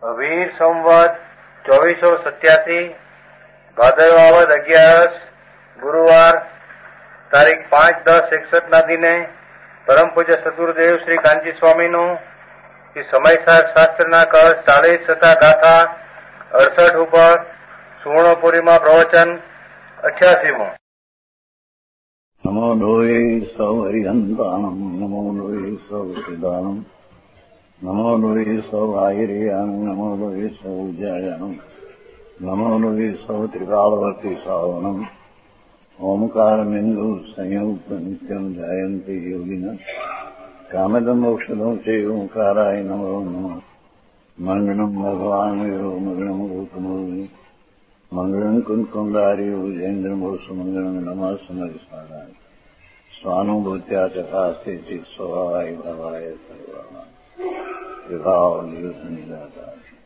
વીર સંવત 2487 ભાદરવા 11 ગુરુવાર તારીખ 5-10-61 ના દિને પરમ પૂજ્ય સદગુરુદેવ શ્રી કાંચી સ્વામીનું સમયસાર શાસ્ત્રના કળશ 40 તથા ગાથા 68 ઉપર સુવર્ણપુરીમાં પ્રવચન 88મો. નમો લોહે સૌ હરિહંતાણમ નમો લોહે સૌ સિદાનમ નમો લોહે સૌ આયર્યાણમ નમો લોહે સૌ જયાણમ નમો લોહે સૌ ત્રિકાળવતી સાવણમ ઓમકારમિંદુ સંયુક્ત નિત્યમ જાયંતિ યોગિના કામદમ મોક્ષદમ સે ઓંકારાય નમો નમઃ. મંગળમ ભગવાન વીરો મંગળમ ગૌતમોર્મિ મંગળમ કુંકુંડાર્યો જૈન્દ્રમો સુમંગળમ નમઃ સમરિસ્મરાય સ્વાનુભૂત્યા ચકાસ્તે સ્વભાવાય ભવાય સર્વા विभाव निदाता.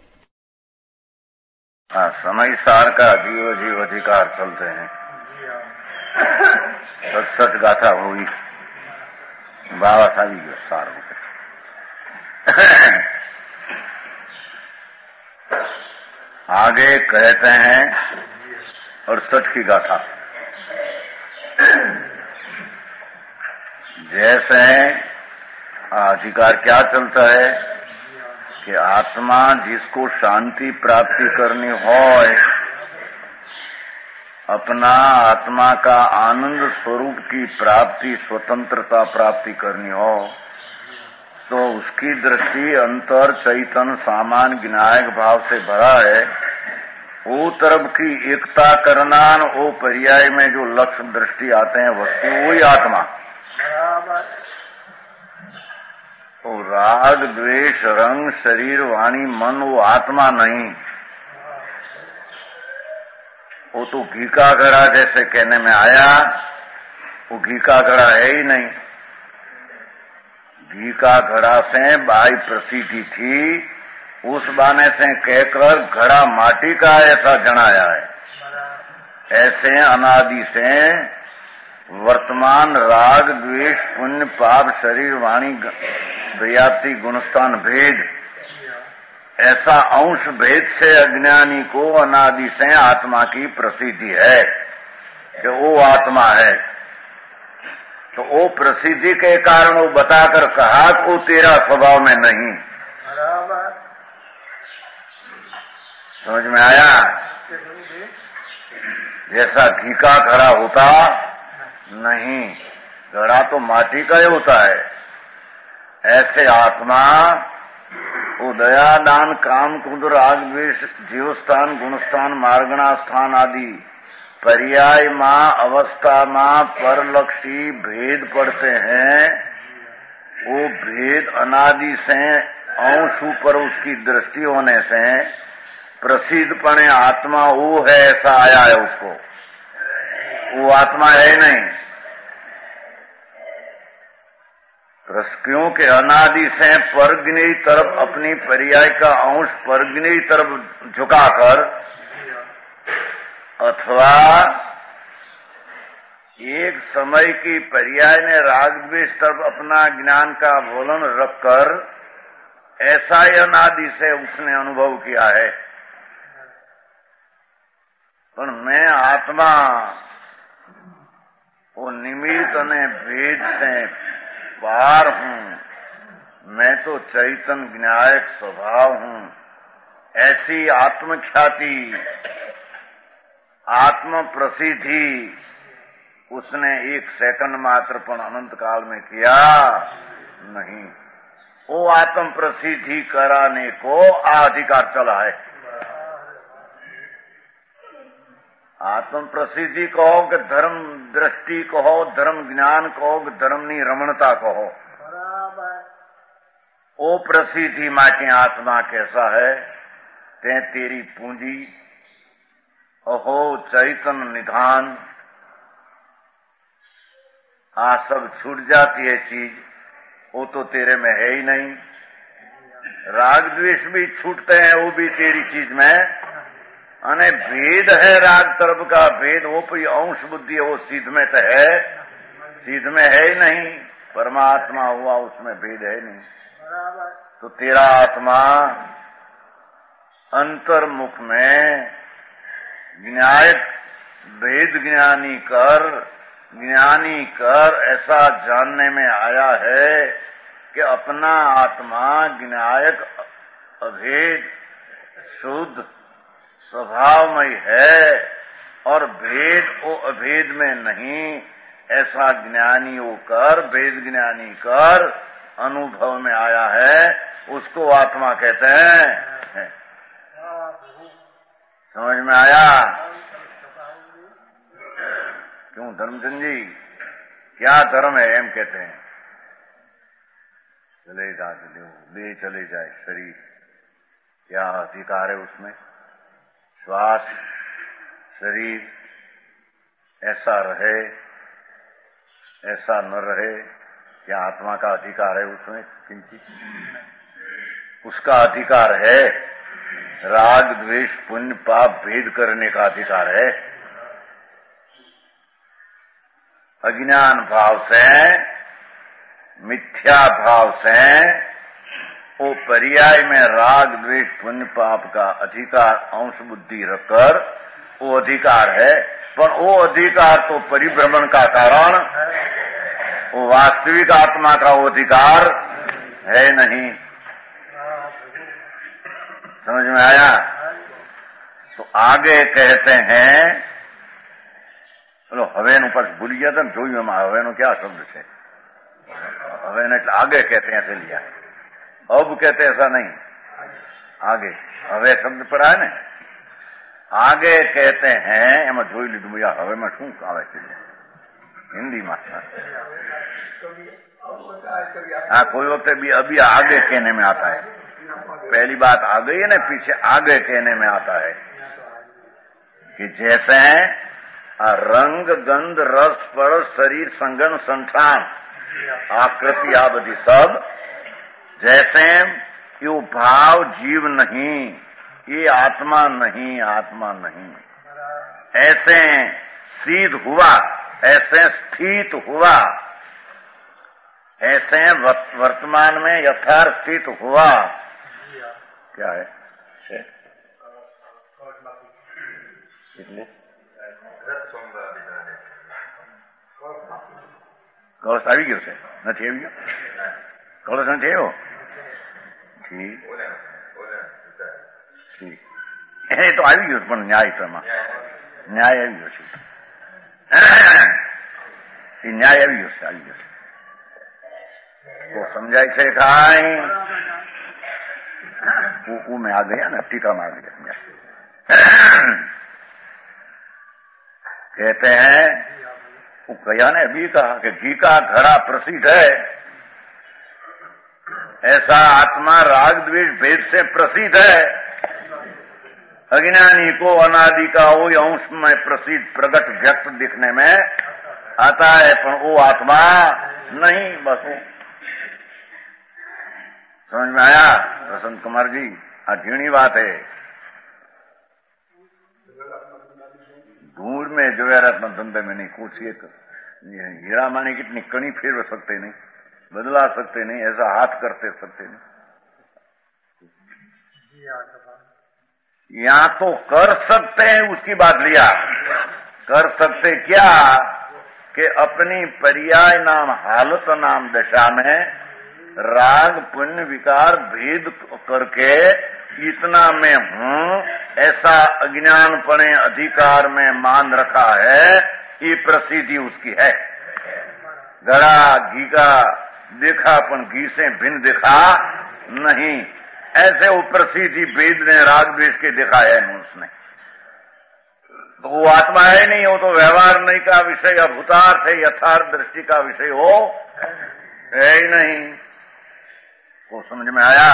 समय सार का जीव जीव अधिकार चलते हैं. सच सच गाथा हुई बाबा साहब की सार हो गए. आगे कहते हैं 68 की गाथा. जैसे अधिकार क्या चलता है कि आत्मा जिसको शांति प्राप्ति करनी हो, अपना आत्मा का आनंद स्वरूप की प्राप्ति स्वतंत्रता प्राप्ति करनी हो, तो उसकी दृष्टि अंतर चैतन्य सामान विनायक भाव से भरा है. वो तरफ की एकता करना, वो पर्याय में जो लक्ष्य दृष्टि आते हैं वस्तु वही आत्मा. तो राग द्वेष रंग शरीर वाणी मन वो आत्मा नहीं. वो तो घी का घड़ा जैसे कहने में आया, वो घी का घड़ा है ही नहीं. घी का घड़ा से बाई प्रसिद्धि थी, उस बाने से कहकर घड़ा माटी का ऐसा जनाया है. ऐसे अनादि से वर्तमान राग द्वेष पुण्य पाप शरीर वाणी व्याप्ति गुणस्थान भेद, ऐसा अंश भेद से अज्ञानी को अनादि से आत्मा की प्रसिद्धि है कि वो आत्मा है. तो वो प्रसिद्धि के कारण वो बताकर कहा कि वो तेरा स्वभाव में नहीं. समझ में आया? जैसा घी का घड़ा होता नहीं, घड़ा तो माटी का ही होता है. ऐसे आत्मा वो दया दान काम क्रोध राग द्वेष जीवस्थान गुणस्थान मार्गणा स्थान आदि पर्याय मां अवस्था मां परलक्षी भेद पड़ते हैं. वो भेद अनादि से अंश पर उसकी दृष्टि होने से प्रसिद्धपणे आत्मा वो है ऐसा आया है. उसको वो आत्मा है नहीं. क्योंकि अनादि से परग्नि तरफ अपनी पर्याय का अंश परग्नि तरफ झुकाकर अथवा एक समय की पर्याय ने राग द्वेष तरफ अपना ज्ञान का बोलन रखकर ऐसा ही अनादि से उसने अनुभव किया है. पर मैं आत्मा वो निमित्त ने भेद से पार हूं, मैं तो चैतन्य विनायक स्वभाव हूं. ऐसी आत्मख्याति आत्म प्रसिद्धि उसने एक सेकंड मात्र पर अनंत काल में किया नहीं. वो आत्म प्रसिद्धि कराने को अधिकार चला है. आत्म प्रसिद्धि कहो कि धर्म दृष्टि कहो, धर्म ज्ञान कहो कि धर्मनी रमणता कहो, ओ प्रसिद्धि मां के आत्मा कैसा है ते तेरी पूंजी अहो चैतन्य निधान आ सब छूट जाती है चीज, वो तो तेरे में है ही नहीं. राग द्वेष भी छूटते हैं, वो भी तेरी चीज में. अने भेद है राग तरफ का भेद, वो कोई अंश बुद्धि है, वो सीध में तो है, सीध में है ही नहीं. परमात्मा हुआ उसमें भेद है नहीं. तो तेरा आत्मा अंतर्मुख में न्यायिक वेद ज्ञानी कर ऐसा जानने में आया है कि अपना आत्मा ज्ञायक अभेद शुद्ध स्वभावमय है और भेद वो अभेद में नहीं, ऐसा ज्ञानी होकर वेद ज्ञानी कर अनुभव में आया है, उसको आत्मा कहते हैं। समझ में आया? क्यों धर्मचंद जी, क्या धर्म है? एम कहते हैं ले चले जाए शरीर, क्या अधिकार है उसमें? श्वास शरीर ऐसा रहे ऐसा न रहे, क्या आत्मा का अधिकार है उसमें? किंचित उसका अधिकार है। राग द्वेष पुण्य पाप भेद करने का अधिकार है। अज्ञान भाव से मिथ्या भाव से वो पर्याय में राग द्वेष पुण्य पाप का अधिकार अंश बुद्धि रखकर वो अधिकार है, पर वो अधिकार तो परिभ्रमण का कारण, वो वास्तविक आत्मा का वो अधिकार है नहीं। समझ में आया? तो आगे कहते हैं, चलो हवेनु पर भूल गया था, जो हवेनु क्या शब्द है, हवेन એટલે आगे कहते हैं ऐसे लिया, अब कहते ऐसा नहीं, आगे हवे शब्द पर आए ने, आगे कहते हैं एम જોઈ લીધું भैया हवे में શું આવે છે हिंदी में। हाँ, कोई वक्त भी अभी आगे कहने में आता है, पहली बात आ गई है ना, पीछे आगे कहने में आता है कि जैसे रंग गंध रस स्पर्श शरीर संगन संठान आकृति आ बधी सब, जैसे ये भाव जीव नहीं, ये आत्मा नहीं, आत्मा नहीं, ऐसे सिद्ध हुआ, ऐसे स्थित हुआ, ऐसे वर्तमान में यथार्थ स्थित हुआ। क्या है कलश આવી ગયો છે? નથી આવી ગયો? કલશ નથી આવ્યો? ઠીક ઠીક, એ તો આવી ગયો, પણ ન્યાય ન્યાય આવી ગયો છે, એ ન્યાય આવી ગયો છે, તો સમજાય છે કાંઈ? वो में आ गया ना, टीका में आ गया। कहते हैं वो कया ने अभी कहा कि घी का घड़ा प्रसिद्ध है, ऐसा आत्मा राग द्वेष भेद से प्रसिद्ध है। अज्ञानी को अनादि का वो अंश में प्रसिद्ध प्रगट व्यक्त दिखने में आता है, पर वो आत्मा नहीं। बस वो समझ में आया वसंत कुमार जी? झीणी बात है। धूल में जवेरात धंधे में नहीं, कुछ एक हीरा मानी कितनी कणी फेर सकते नहीं, बदला सकते नहीं, ऐसा हाथ करते सकते नहीं। यहाँ तो कर सकते हैं, उसकी बात लिया। कर सकते क्या कि अपनी पर्याय नाम हालत नाम दशा में राग पुण्य विकार भेद करके इतना मैं हूं ऐसा अज्ञानपणे अधिकार में मान रखा है, ये प्रसिद्धि उसकी है। घड़ा घी का देखा पण घी से भिन्न देखा नहीं, ऐसे वो प्रसिद्धि वेद ने राग द्वेष के दिखाया है उसने। तो वो आत्मा है नहीं, वो तो व्यवहार नहीं का विषय, अभूतार्थ है, यथार्थ दृष्टि का विषय हो है ही नहीं। वो समझ में आया?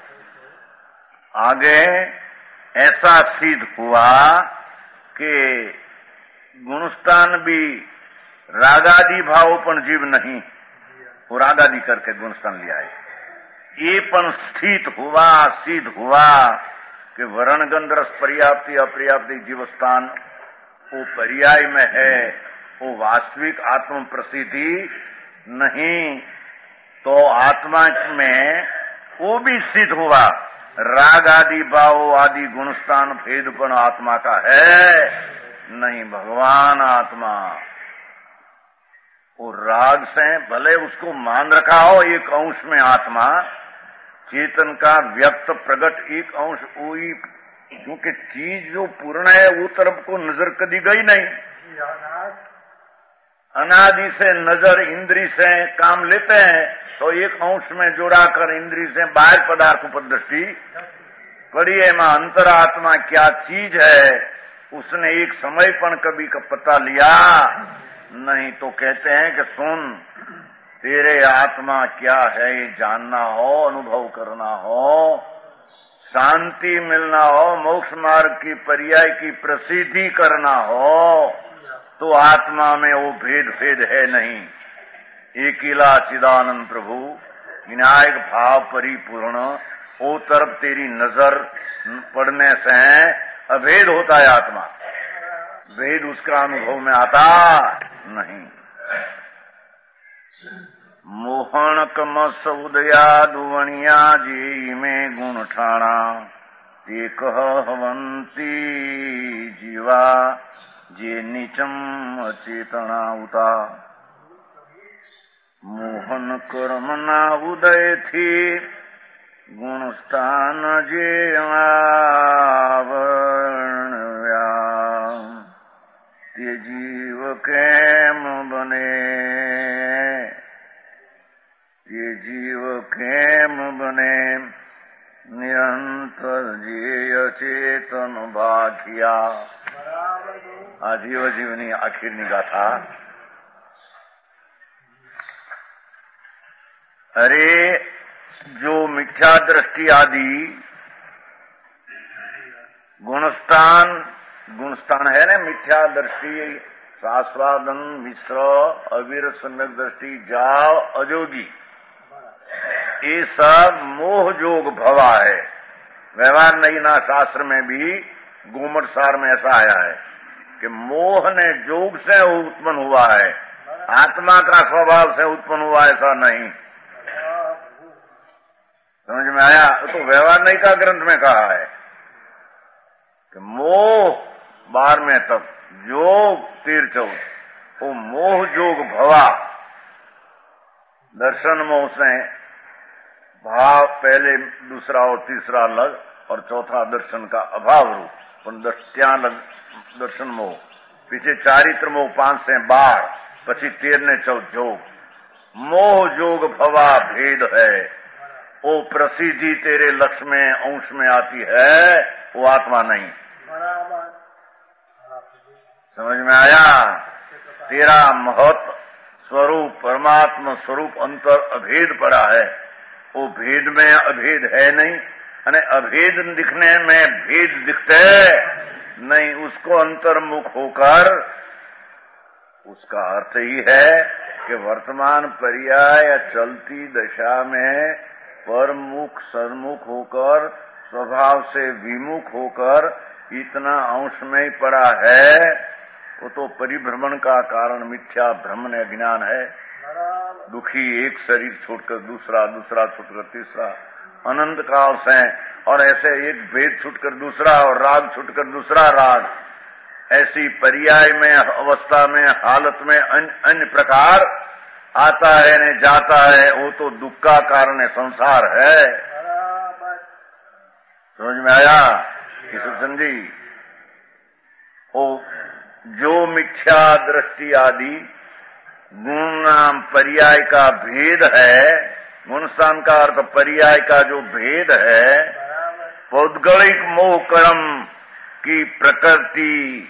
आगे ऐसा सिद्ध हुआ कि गुणस्थान भी रागादि भावोपन जीव नहीं, वो रागादि करके गुणस्थान लिया है। ये पण स्थित हुआ, सिद्ध हुआ कि वर्ण गंध रस पर्याप्ति अपर्याप्ति जीवस्थान वो पर्याय में है, वो वास्तविक आत्म प्रसिद्धि नहीं। तो आत्मा में वो भी सिद्ध हुआ राग आदि भाव आदि गुणस्थान भेदपन आत्मा का है नहीं। भगवान आत्मा वो राग से भले उसको मान रखा हो एक अंश में आत्मा, चेतन का व्यक्त प्रकट एक अंश वही, क्योंकि चीज जो पूर्ण है वो तरफ को नजर कभी गई नहीं। अनादि से नजर इंद्री से काम लेते हैं तो एक अंश में जोड़ाकर इंद्री से बाहर पदार्थ पर दृष्टि पड़ी है। मां अंतरात्मा क्या चीज है उसने एक समय पर कभी का पता लिया नहीं। तो कहते हैं कि सुन, तेरे आत्मा क्या है ये जानना हो, अनुभव करना हो, शांति मिलना हो, मोक्ष मार्ग की पर्याय की प्रसिद्धि करना हो, तो आत्मा में वो भेद है नहीं। एकिला चिदानंद प्रभु विनायक भाव परिपूर्ण, वो तरफ तेरी नजर पड़ने से अभेद होता है आत्मा, भेद उसका अनुभव में आता नहीं। मोहन कमस उदया दुवनिया जी में गुण ठाणा, ते कहवंती जीवा जे नीचम अचेतना उता। मोहन कर्मना उदय थी गुण स्थान जे आवरण व्याम, ते जीव केम बने, ये जीव केम बने निरंतर जे चेतन भाग्या। आजीव जीवनी आखिरनी गाथा। अरे जो मिथ्या दृष्टि आदि गुणस्थान है ना, मिथ्या दृष्टि, आस्वादन मिश्र अवीर सम्यक दृष्टि जाव अजोगी, ये सब मोह जोग भवा है। व्यवहार नहीं ना, शास्त्र में भी गोमट सार में ऐसा आया है कि मोह ने जोग से उत्पन्न हुआ है, आत्मा का स्वभाव से उत्पन्न हुआ ऐसा नहीं। समझ में आया? तो व्यवहार नहीं का ग्रंथ में कहा है कि मोह 12वें तक जोग 13-14, वो मोह जोग भवा, दर्शन मोह से भाव पहले दूसरा और तीसरा अलग, और चौथा दर्शन का अभाव रूप, दृष्टिया दर्शन मोह, पीछे चारित्र मोह 5 से 12, पची 13 ने 14 जोग। मोह जोग भवा भेद है, वो प्रसिद्धि तेरे लक्ष्य में अंश में आती है, वो आत्मा नहीं। समझ में आया? तेरा महत्व स्वरूप परमात्मा स्वरूप अंतर अभेद पड़ा है, वो भेद में अभेद है नहीं, अने अभेद दिखने में भेद दिखते नहीं। उसको अंतर्मुख होकर, उसका अर्थ ही है कि वर्तमान पर्याय चलती दशा में परमुख सन्मुख होकर, स्वभाव से विमुख होकर इतना अंश में ही पड़ा है, वो तो परिभ्रमण का कारण मिथ्या भ्रम ने ज्ञान है। दुखी एक शरीर छोड़कर दूसरा, दूसरा छोड़कर तीसरा, अनंत काल से, और ऐसे एक भेद छूटकर दूसरा, और राग छूटकर दूसरा राग, ऐसी पर्याय में, अवस्था में, हालत में अन्य प्रकार आता है ने जाता है, वो तो दुख का कारण है, संसार है। समझ में आया? किस समझी? वो जो मिथ्या दृष्टि आदि गुण नाम पर्याय का भेद है, गुणस्थान का अर्थ पर्याय का जो भेद है, पौद्गलिक मोह कर्म की प्रकृति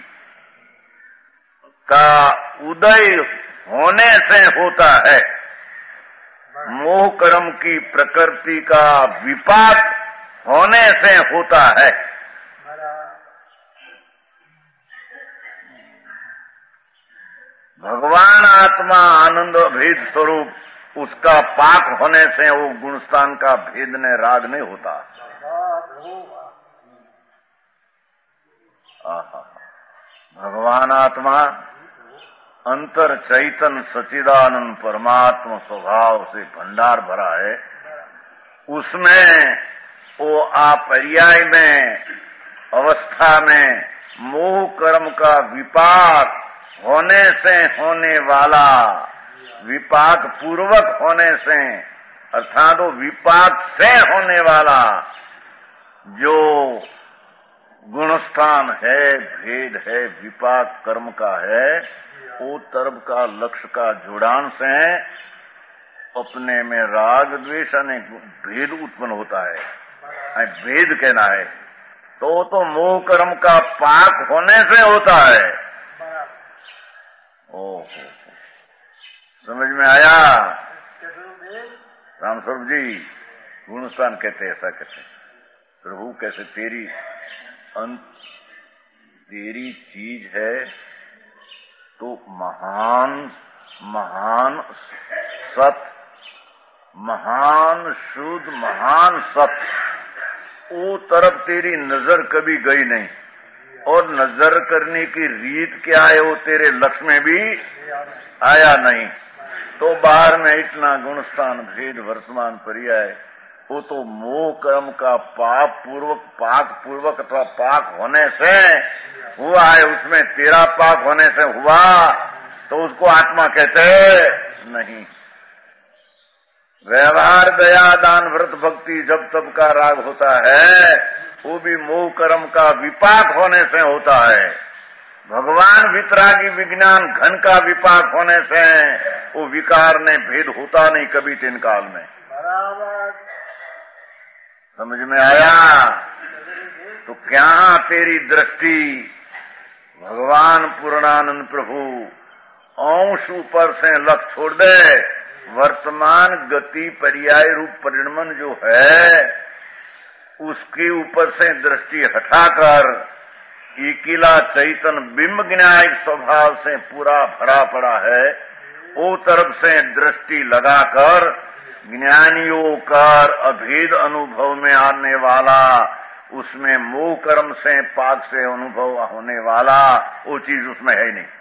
का उदय होने से होता है, मोह कर्म की प्रकृति का विपाक होने से होता है। भगवान आत्मा आनंद भेद स्वरूप, उसका पाक होने से वो गुणस्थान का भेद ने राग नहीं होता। भगवान आत्मा अंतर चैतन सचिदानंद परमात्मा स्वभाव से भंडार भरा है, उसमें वो अपर्याय में अवस्था में मोह कर्म का विपाक होने से होने वाला, विपाक पूर्वक होने से अर्थात वो विपाक से होने वाला जो गुणस्थान है, भेद है, विपाक कर्म का है, वो तरफ का लक्ष्य का जुड़ान से अपने में राग द्वेष अनेक भेद उत्पन्न होता है। भेद कहना है तो मोह कर्म का पाक होने से होता है। ओहो, समझ में आया? रामस्वरूप जी गुणस्थान कहते ऐसा कहते प्रभु कैसे तेरी चीज है तो महान महान सत, महान शुद्ध महान सत, वो तरफ तेरी नजर कभी गई नहीं, और नजर करने की रीत क्या है वो तेरे लक्ष्य में भी आया नहीं। तो बाहर में इतना गुणस्थान भेद वर्तमान पर्याय, वो तो मोह कर्म का पाक पूर्वक अथवा पाक होने से हुआ है, उसमें तेरा पाक होने से हुआ तो उसको आत्मा कहते नहीं। व्यवहार दया दान व्रत भक्ति जब तब का राग होता है वो भी मोह कर्म का विपाक होने से होता है। भगवान वितरागी विज्ञान घन का विपाक होने से वो विकार ने भेद होता नहीं कभी तीन काल में। समझ में आया? तो क्या तेरी दृष्टि भगवान पूर्णानंद प्रभु अंश ऊपर से लक्ष्य छोड़ दे, वर्तमान गति पर्याय रूप परिणमन जो है उसके ऊपर से दृष्टि हटाकर इकिला चैतन बिंब ज्ञायक स्वभाव से पूरा भरा पड़ा है, वो तरफ से दृष्टि लगाकर ज्ञानियों का अभेद अनुभव में आने वाला, उसमें मोह कर्म से पाक से अनुभव होने वाला वो चीज उसमें है ही नहीं।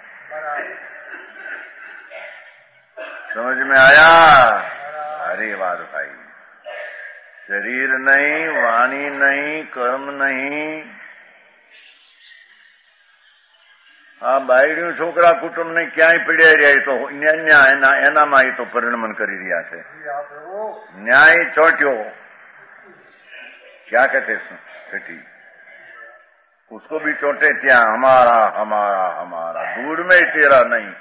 समझ में आया? अरे बात भाई, शरीर नहीं, वाणी नहीं, कर्म नहीं, આ બાયડીયું છોકરા કુટુંબ ને ક્યાંય પીડ્યા રહ્યા તો ન્યાય એનામાં તો પરિણમન કરી રહ્યા છે। ન્યાય ચોટ્યો क्या कहते बेटी, उसको भी चोटे त्या हमारा हमारा हमारा, दूर में तेरा नहीं,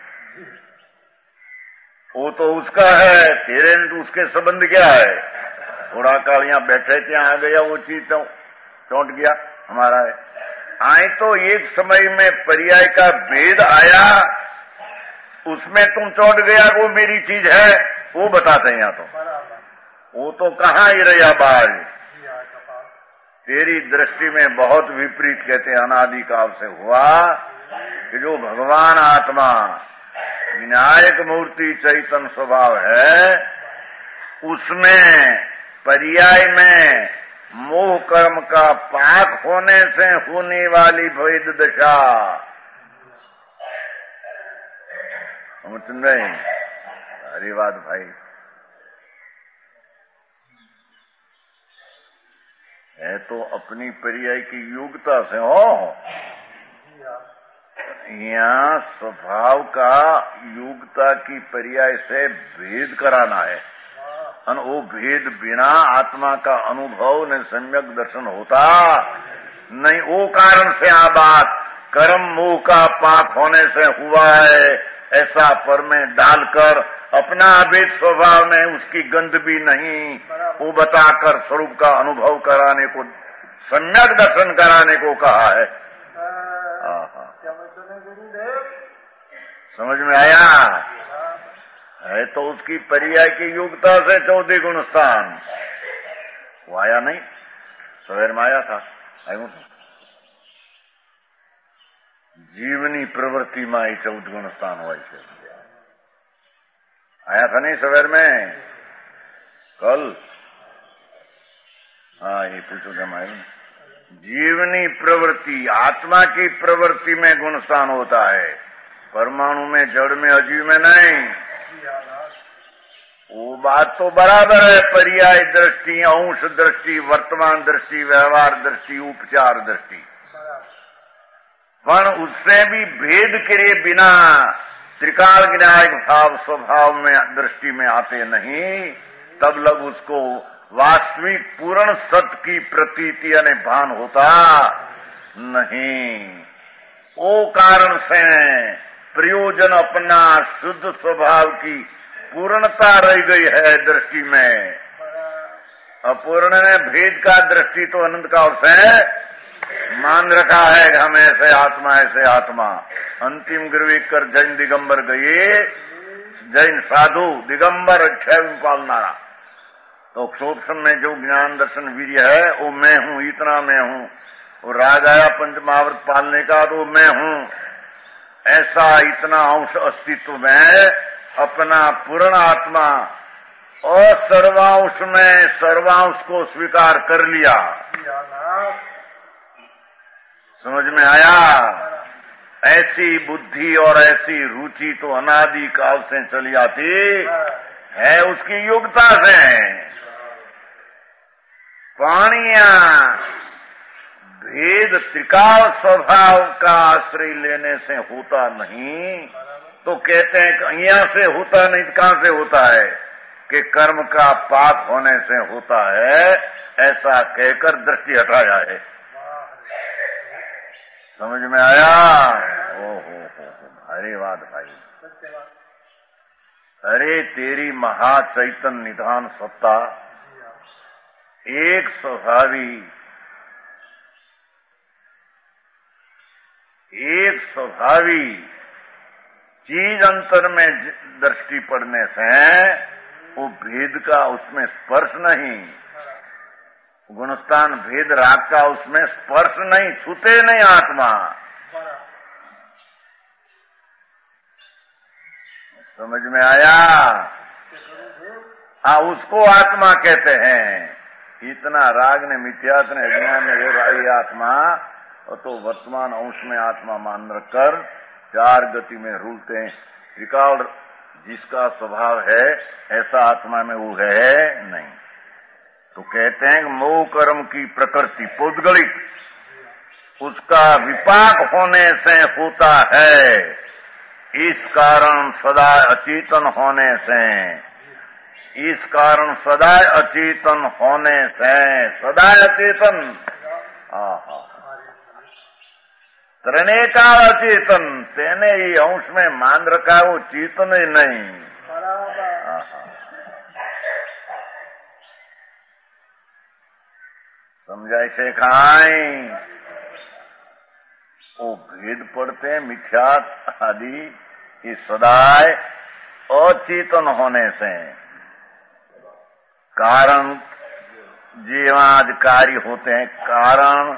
वो तो उसका है, तेरे तो उसके संबंध क्या है? थोड़ा काल यहाँ बैठे त्या आ गया वो चीज तो चौंट गया हमारा है। आए तो एक समय में पर्याय का भेद आया, उसमें तुम चौंट गया वो मेरी चीज है, वो बताते हैं यहाँ तो वो तो कहाँ ही रहा बाज। तेरी दृष्टि में बहुत विपरीत कहते हैं अनादिकाल से हुआ कि जो भगवान आत्मा विनायक मूर्ति चैतन्य स्वभाव है उसमें पर्याय में मोह कर्म का पाक होने से होने वाली भेद दशा समझ नहीं? अरे बात भाई, है तो अपनी पर्याय की योग्यता से हो, यहाँ स्वभाव का योग्यता की पर्याय से भेद कराना है, और वो भेद बिना आत्मा का अनुभव न सम्यक दर्शन होता नहीं। वो कारण से आ बात कर्म मोह का पाक होने से हुआ है ऐसा पर में डालकर अपना अभेद स्वभाव में उसकी गंध भी नहीं, वो बताकर स्वरूप का अनुभव कराने को, सम्यक दर्शन कराने को कहा है। समझ में आया? है तो उसकी पर्याय की योग्यता से 14 गुण स्थान वो आया नहीं, सवेर में आया था। जीवनी प्रवृत्ति में आई 14 गुण स्थान हुआ आया था नहीं सवेर में कल। हाँ ये पूछो क्या मालूम? जीवनी प्रवृत्ति आत्मा की प्रवृत्ति में गुण स्थान होता है, परमाणु में जड़ में अजीव में नहीं। वो बात तो बराबर है, पर्याय दृष्टि, अंश दृष्टि, वर्तमान दृष्टि, व्यवहार दृष्टि, उपचार दृष्टि, पर उससे भी भेद करे बिना त्रिकाल विनायक भाव स्वभाव में दृष्टि में आते नहीं, तब लग उसको वास्तविक पूर्ण सत्य की प्रतीति यानी भान होता नहीं। वो कारण से प्रयोजन अपना शुद्ध स्वभाव की पूर्णता रह गई है दृष्टि में। अपूर्ण ने भेद का दृष्टि तो अनंत काल से मान रखा है कि हम ऐसे आत्मा। अंतिम गिरवी कर जैन दिगंबर गए, जैन साधु दिगंबर अक्षय पालनारा, तो सूक्ष्म में जो ज्ञान दर्शन वीर्य है वो मैं हूं, इतना मैं हूं। वो राग आया पंचमहाव्रत पालने का तो मैं हूं, ऐसा इतना अंश अस्तित्व में अपना पूर्ण आत्मा और सर्वांश में सर्वांश को स्वीकार कर लिया। समझ में आया? ऐसी बुद्धि और ऐसी रुचि तो अनादि काल से चली आती है उसकी योग्यता से। पाणिया भेद त्रिकाल स्वभाव का आश्रय लेने से होता नहीं, तो कहते हैं कि यहाँ से होता नहीं, कहां से होता है कि कर्म का पाप होने से होता है, ऐसा कहकर दृष्टि हटाया है। समझ में आया? ओहो भारी बात भाई। अरे तेरी महाचैतन्य निधान सत्ता एक स्वभावी चीज अंतर में दृष्टि पड़ने से वो भेद का उसमें स्पर्श नहीं, गुणस्थान भेद राग का उसमें स्पर्श नहीं, छूते नहीं आत्मा। समझ में आया? उसको आत्मा कहते हैं। इतना राग ने मिथ्यात्व ने अज्ञान ने रही आत्मा, और तो वर्तमान अंश में आत्मा मान रखकर चार गति में रूलते हैं। त्रिकाल जिसका स्वभाव है ऐसा आत्मा में वो है नहीं। तो कहते हैं कि मोह कर्म की प्रकृति पौद्गलिक, उसका विपाक होने से होता है। इस कारण सदा अचेतन होने से, इस कारण सदा अचेतन होने से, सदा अचेतन त्रिनेकाल अचेतन, तेने ही अंश में मान रखा है वो चेतन ही नहीं। समझाई से खाई वो भेद पड़ते हैं मिथ्यात आदि की सदाय अचेतन होने से। कारण जीवाधिकारी होते हैं, कारण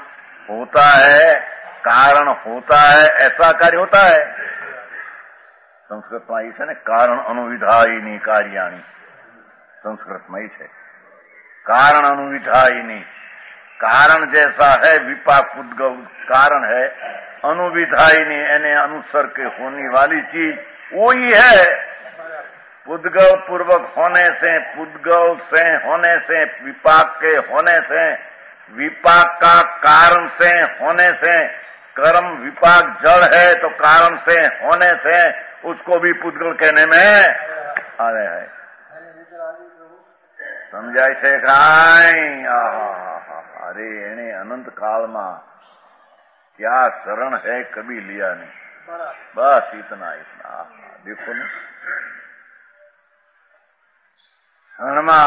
होता है ऐसा कार्य होता है। संस्कृत में ऐसे ने कारण अनुविधायिनी कार्याणी, संस्कृत में ऐसे कारण अनुविधायिनी, कारण जैसा है विपाक उद्गव कारण है, अनुविधायिनी यानी अनुसर के होने वाली चीज वो ही है। पुद्गव पूर्वक होने से, पुद्गव से होने से, विपाक के होने से, विपाक का कारण से होने से, कर्म विपाक जड़ है तो कारण से होने से उसको भी पुद्गल कहने में आ रहे हैं। समझाई से खाई? अरे एने अनंत काल में क्या शरण है कभी लिया नहीं, बस इतना देखो ना क्षणमा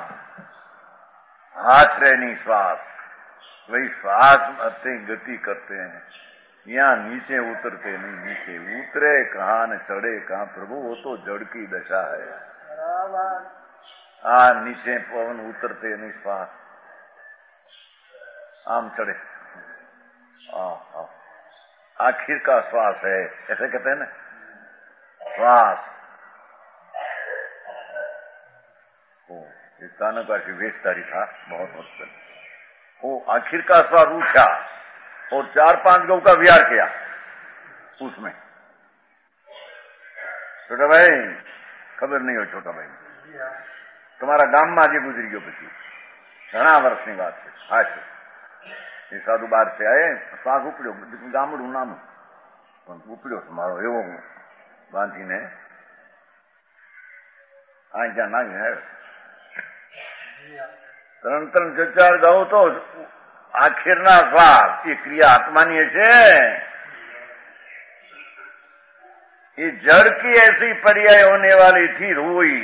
आश्रय नहीं श्वास, वही श्वास अपनी गति करते हैं, यहाँ नीचे उतरते नहीं। नीचे उतरे कहाँ न चढ़े कहाँ प्रभु, वो तो जड़ की दशा है। नीचे पवन उतरते नहीं, श्वास आम चढ़े। आखिर का श्वास है ऐसे कहते हैं ना, श्वास कानों का वेशधारी था बहुत मुश्किल, वो आखिर का श्वास उठा और 4-5 गौ का विहार किया उसमें। छोटा भाई खबर नहीं हो, छोटा भाई તમારા ગામમાં જે ગુજરી ગયો પછી ઘણા વર્ષની વાત છે. હા છે એ સાધુ બહાર છે આયે શ્વાસ ઉપડ્યો, ગામડું નાનું પણ ઉપડ્યો મારો એવો બાંધીને આ જ્યાં નાખીને આવ્યો. 3-3 4 ગાઉ તો આખિરના શ્વાસ એ ક્રિયા આત્માની છે. ये जड़ की ऐसी पर्याय होने वाली थी हुई.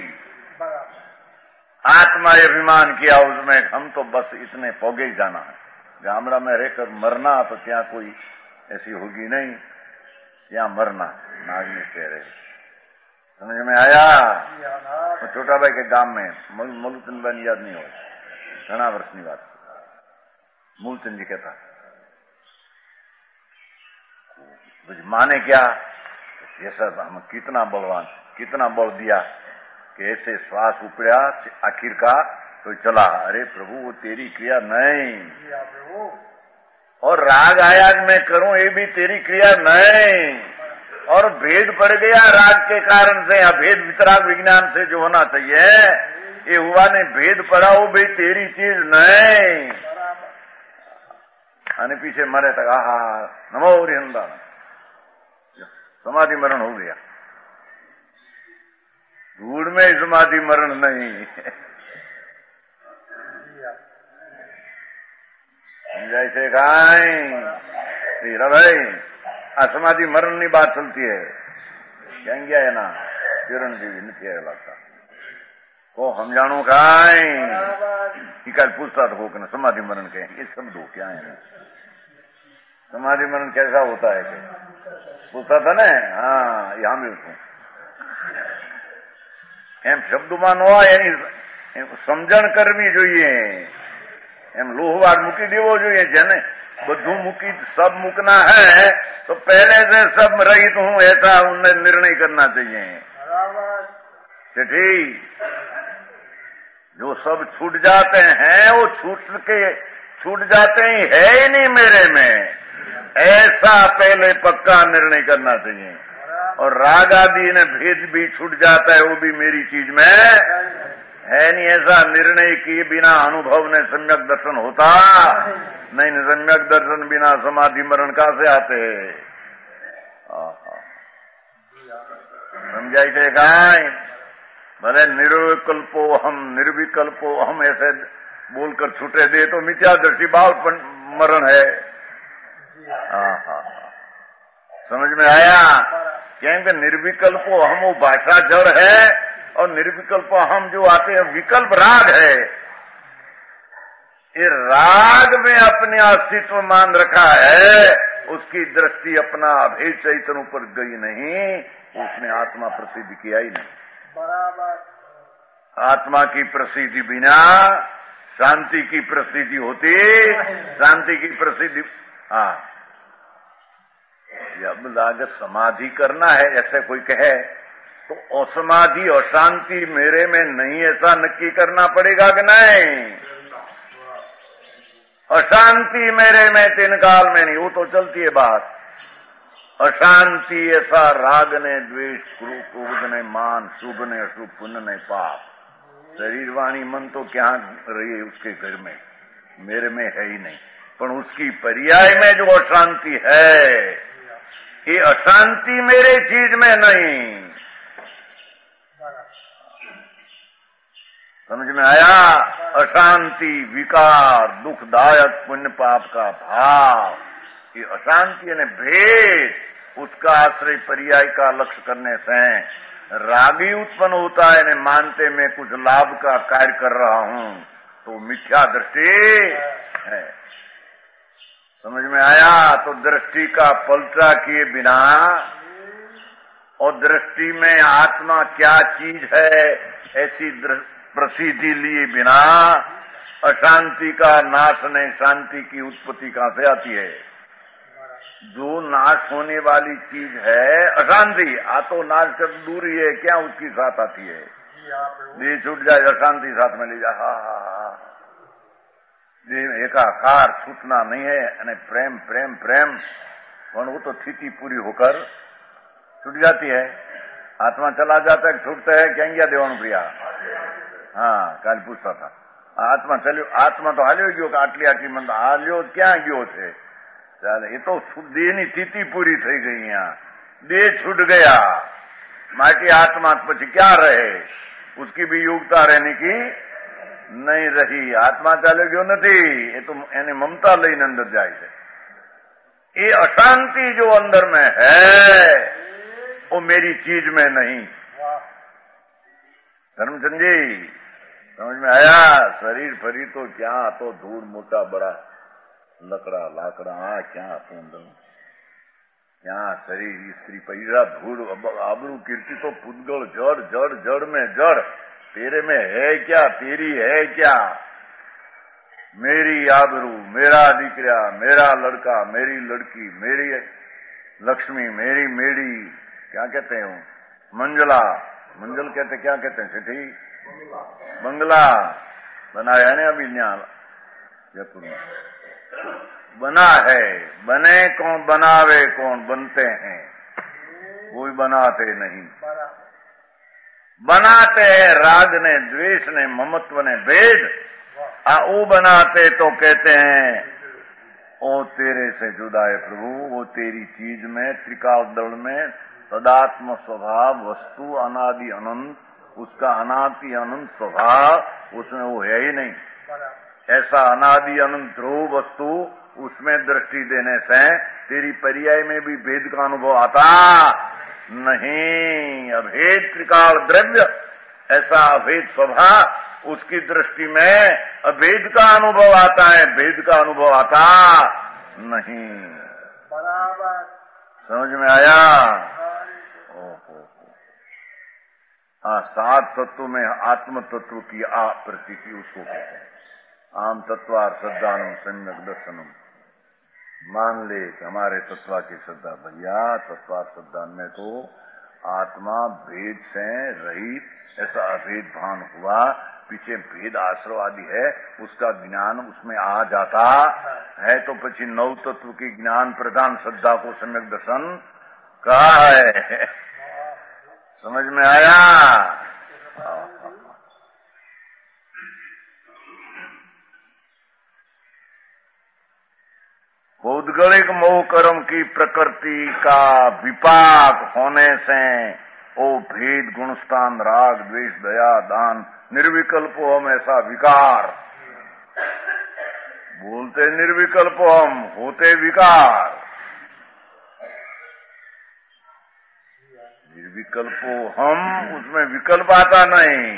आत्मा अभिमान किया उसमें हम तो बस इतने पौगे ही जाना है. गामड़ा में रहकर मरना तो क्या कोई ऐसी होगी नहीं, यहाँ मरना नागनी कह रहे. समझ में आया? तो छोटा भाई के गांव में मूलचंद बन याद नहीं हो, घना वर्षनी बात. मूलचंद जी कहता माने क्या ये सब हम कितना बलवान, कितना बल दिया कि ऐसे श्वास उपड़ा आखिर का तो चला. अरे प्रभु वो तेरी क्रिया नहीं, और राग आया मैं करूं ये भी तेरी क्रिया नहीं, और भेद पड़ गया राग के कारण से. भेद वितराग विज्ञान से जो होना चाहिए ये हुआ नहीं, भेद पड़ा वो भी तेरी चीज नहीं. અને पीछे मरे तक आहा नमो हरिहंदा समाधि मरण हो गया. धूड़ में समाधि मरण नहीं. समझाय છે કાઈ હીરા ભાઈ? આ સમાધિ મરણની વાત ચલતી है. ક્યાં ગયા એના ચરણજીવી નથી આવેલા को समझाणो काई कल पूछता था कोक ने समाधि मरण के ये शब्द हो क्या है, समाधि मरण कैसा होता है पूछता था ने. हाँ यहाँ भी उसको एम शब्दों नो समझण करवी જોઈએ. एम लोहवार मूकी देवो જોઈએ. જેને બધું મૂકી सब મૂકना है तो पहले से सब रहित हूँ ऐसा उन्हें निर्णय करना चाहिए. ठीक, जो सब छूट जाते हैं वो छूट जाते ही है ही नहीं मेरे में, ऐसा पहले पक्का निर्णय करना चाहिए. और राग आदि ने भेद भी छूट जाता है वो भी मेरी चीज में है नहीं, ऐसा निर्णय किए बिना अनुभव ने सम्यक दर्शन होता नहीं. सम्यक दर्शन बिना समाधि मरण कहां से आते हैं? समझाई थे गाय? भले निर्विकल्पो हम निर्विकल्पो हम ऐसे बोलकर छूटे दे तो मिथ्या दृष्टि भाव मरण है. समझ में आया? क्योंकि निर्विकल्पो हम वो भाषा जड़ है और निर्विकल्पो हम जो आते हैं विकल्प राग है. ये राग में अपने अस्तित्व मान रखा है, उसकी दृष्टि अपना अभेद चैतन्य पर गई नहीं, उसने आत्मा प्रसिद्ध किया ही नहीं. बराबर आत्मा की प्रसिद्धि बिना शांति की प्रसिद्धि होती. शांति की प्रसिद्धि हाँ जब लाग समाधि करना है ऐसे कोई कहे तो असमाधि और शांति मेरे में नहीं ऐसा नक्की करना पड़ेगा कि नहीं. अशांति मेरे में 3 काल में नहीं, वो तो चलती है बात. अशांति ऐसा राग ने द्वेष क्रोध ने मान शुभ ने अशुभ पुण्य ने पाप शरीर वाणी मन तो क्या रही उसके घर में, मेरे में है ही नहीं. पर उसकी पर्याय में जो अशांति है ये अशांति मेरे चीज में नहीं. समझ में आया? अशांति विकार दुखदायक पुण्य पाप का भाव ये अशांति यानी भेद उसका आश्रय पर्याय का लक्ष्य करने से रागी उत्पन्न होता है. ने मानते मैं कुछ लाभ का कार्य कर रहा हूं तो मिथ्या दृष्टि है. समझ में आया? तो दृष्टि का पलटा किए बिना और दृष्टि में आत्मा क्या चीज है ऐसी प्रसिद्धि लिए बिना अशांति का नाश नहीं, शांति की उत्पत्ति कहां से आती है? जो नाश होने वाली चीज है अशांति, आ तो नाश कर दूर ही है, क्या उसकी साथ आती है? ये छूट जाए अशांति साथ में ले जाए. हा हा हा ये एकाकार छूटना नहीं है. અને प्रेम प्रेम प्रेम પણ वो तो स्थिति पूरी होकर छूट जाती है. आत्मा चला जाता है छूटता है क्या गया देवानु प्रिया હા કાલે પૂછતા હતા આત્મા ચાલ્યો, આત્મા તો હાલ્યો ગયો કે આટલી આટલી મંદ હાલ્યો ક્યાં ગયો છે? ચાલે એ તો દેહની સ્થિતિ પૂરી થઈ ગઈ, અહીંયા દેહ છૂટ ગયા, બાકી આત્મા પછી ક્યાં રહે? उसकी भी योग्यता रहने की नहीं रही। आत्मा ચાલ્યો ગયો નથી, એ તો એની મમતા લઈને અંદર જાય છે। ये अशांति जो अंदर में है वो मेरी चीज में नहीं। धर्मचंद जी समझ में आया? शरीर फरी तो क्या, तो धूल मोटा बड़ा लकड़ा लाकड़ा, हाँ क्या तो अंदर क्या शरीर स्त्री पैरा धूल आबरू कीर्ति तो पुद्गल जड़ जड़ जड़ में जड़, तेरे में है क्या, तेरी है क्या? मेरी आबरू, मेरा दीकरा, मेरा लड़का, मेरी लड़की, मेरी लक्ष्मी, मेरी मेरी, क्या कहते हैं मंजला, मंजल कहते क्या कहते हैं सेठी? बंगला बनाया है ना अभी यहाँ जयपुर में, बना है। बने कौन, बनावे कौन, बनते हैं कोई बनाते नहीं। बनाते हैं राग ने, द्वेष ने, ममत्व ने, भेद। वो बनाते तो कहते हैं ओ तेरे से जुदा है प्रभु, वो तेरी चीज में, त्रिकाल दल में सदात्म स्वभाव वस्तु अनादि अनंत, उसका अनादि अनंत स्वभाव उसमें वो है ही नहीं। ऐसा अनादि अनंत ध्रुव वस्तु उसमें दृष्टि देने से तेरी पर्याय में भी भेद का अनुभव आता नहीं। अभेद त्रिकाल द्रव्य, ऐसा अभेद स्वभाव, उसकी दृष्टि में अभेद का अनुभव आता है, भेद का अनुभव आता नहीं। बराबर समझ में आया? सात तत्व में आत्म तत्व की प्रतीति उसको कहते हैं। आम तत्वार श्रद्धानम सम्यक दर्शनम। मान ले कि हमारे तत्वा की श्रद्धा, भैया तत्वार श्रद्धा में तो आत्मा भेद से रहित, ऐसा अभेद भान हुआ, पीछे भेद आश्रव आदि है, उसका ज्ञान उसमें आ जाता है, तो पीछे नौ तत्व की ज्ञान प्रधान श्रद्धा को सम्यक दर्शन कहा है। समझ में आया? पौद्गलिक मोह कर्म की प्रकृति का विपाक होने से ओ भेद गुणस्थान राग द्वेष दया दान निर्विकल्प हम, ऐसा विकार बोलते निर्विकल्प हम, होते विकार। निर्विकल्पो हम, उसमें विकल्प आता नहीं।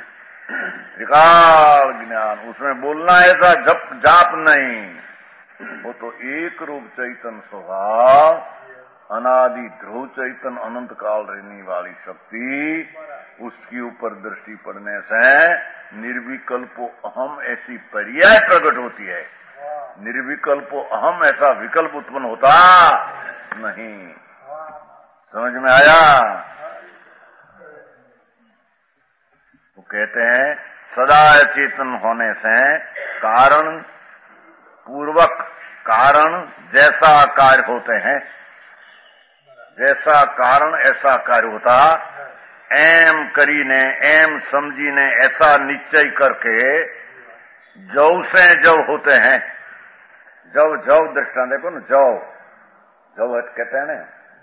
विकार ज्ञान, उसमें बोलना ऐसा जप जाप नहीं, वो तो एक रूप चैतन्य स्वभाव, अनादि ध्रुव चैतन्य अनंत काल रहने वाली शक्ति, उसके ऊपर दृष्टि पड़ने से निर्विकल्पो अहम ऐसी पर्याय प्रकट होती है। निर्विकल्पो अहम ऐसा विकल्प उत्पन्न होता नहीं। समझ में आया? वो कहते हैं सदा चेतन होने से कारण पूर्वक, कारण जैसा कार्य होते हैं, जैसा कारण ऐसा कार्य होता, एम करी ने, एम समझी ने, ऐसा निश्चय करके जव से जव होते हैं। जव जव दृष्टांत देखो ना, जव जव कहते हैं ना,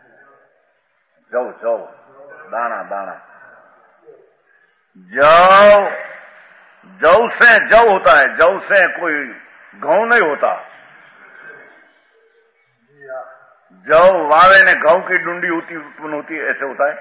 जव जव दाना दाना, जव जव से जव होता है, जव से कोई गौ नहीं होता। जव वावे ने गौ की डुंडी होती उत्पन्न होती है, ऐसे होता है।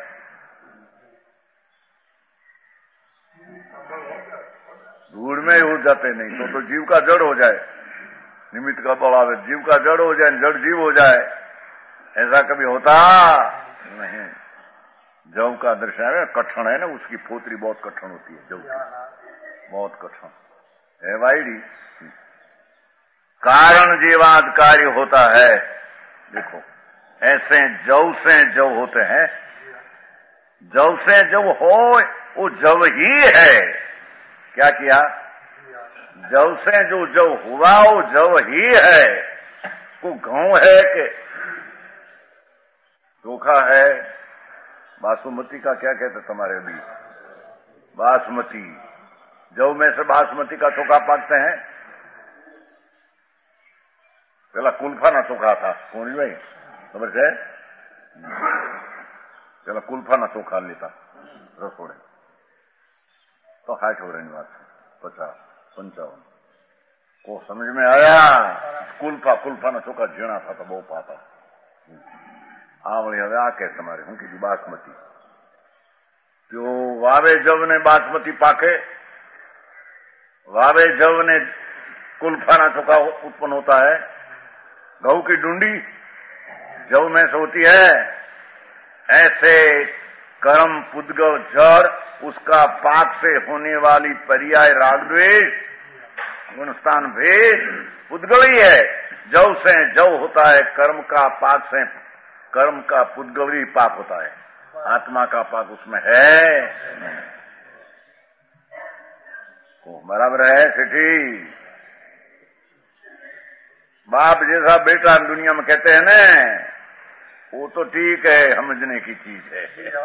धूल में हो जाते नहीं तो जीव का जड़ हो जाए, निमित्त का बढ़ावे जीव का जड़ हो जाए, जड़ जीव हो जाए, ऐसा कभी होता नहीं। जव का दृश्य है, कठिन है ना, उसकी पोतरी बहुत कठिन होती है, जव की बहुत कठिन है भाई। कारण जीवाद कार्य होता है, देखो ऐसे जव से जव होते हैं। जव से जव हो, वो जव ही है। क्या किया? जव से जो जव हुआ वो जव ही है। को गांव है कि धोखा है? बासुमती का क्या कहते तुम्हारे अभी? बासमती जौ में से बासमती का चोखा पाकते हैं। પેલા કુલ્ફાના ચોખા હતા કોણીભાઈ ખબર છે? પેલા કુલ્ફાના ચોખા લેતા રસોડે तो 60 વર્ષની વાત છે, 50, 55 को समझ में आया? कुल्फाના ચોખા ઝીણા થતા, બહુ પાતા। આવળી હવે આ કે તમારે શું કીધું બાસમતી, જો વાવે જવ ને बासमती पाके, वावे जव ने कुल्फाना चोखा उत्पन्न होता है। गऊ की डूंडी जव में से होती है, ऐसे कर्म पुद्गल जड़, उसका पाक से होने वाली पर्याय राग द्वेष गुणस्थान भेद पुद्गल ही है। जव से जव होता है, कर्म का पाक से कर्म का पुद्गल ही पाक होता है, आत्मा का पाक उसमें है। बराबर है सेठी? बाप जैसा बेटा दुनिया में कहते हैं ना, वो तो ठीक है, समझने की चीज है।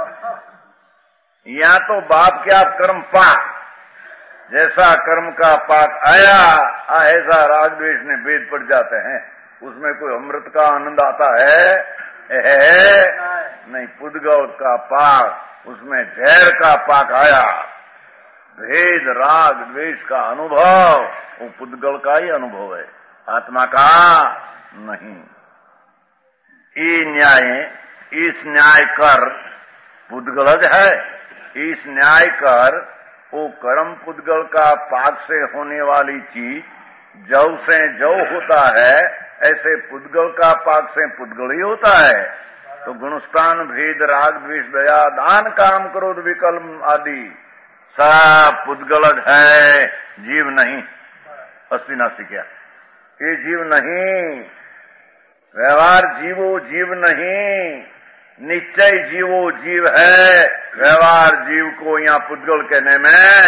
यहाँ तो बाप क्या कर्म पाक, जैसा कर्म का पाक आया ऐसा राग द्वेष ने भेद पड़ जाते हैं। उसमें कोई अमृत का आनंद आता है? नहीं। पुद्गल का पाक, उसमें जहर का पाक आया, भेद राग द्वेष का अनुभव वो पुद्गल का ही अनुभव है, आत्मा का नहीं। इस न्याय कर पुद्गलज है, इस न्याय कर वो कर्म पुद्गल का पाक से होने वाली चीज जव से जव होता है, ऐसे पुद्गल का पाक से पुद्गल ही होता है। तो गुणस्थान भेद राग द्वेष दया दान काम क्रोध विकल्प आदि सब पुद्गलज है, जीव नहीं। अविनाशी क्या? ये जीव नहीं, व्यवहार जीवो जीव नहीं, निश्चय जीवो जीव है। व्यवहार जीव को यहाँ पुद्गल कहने में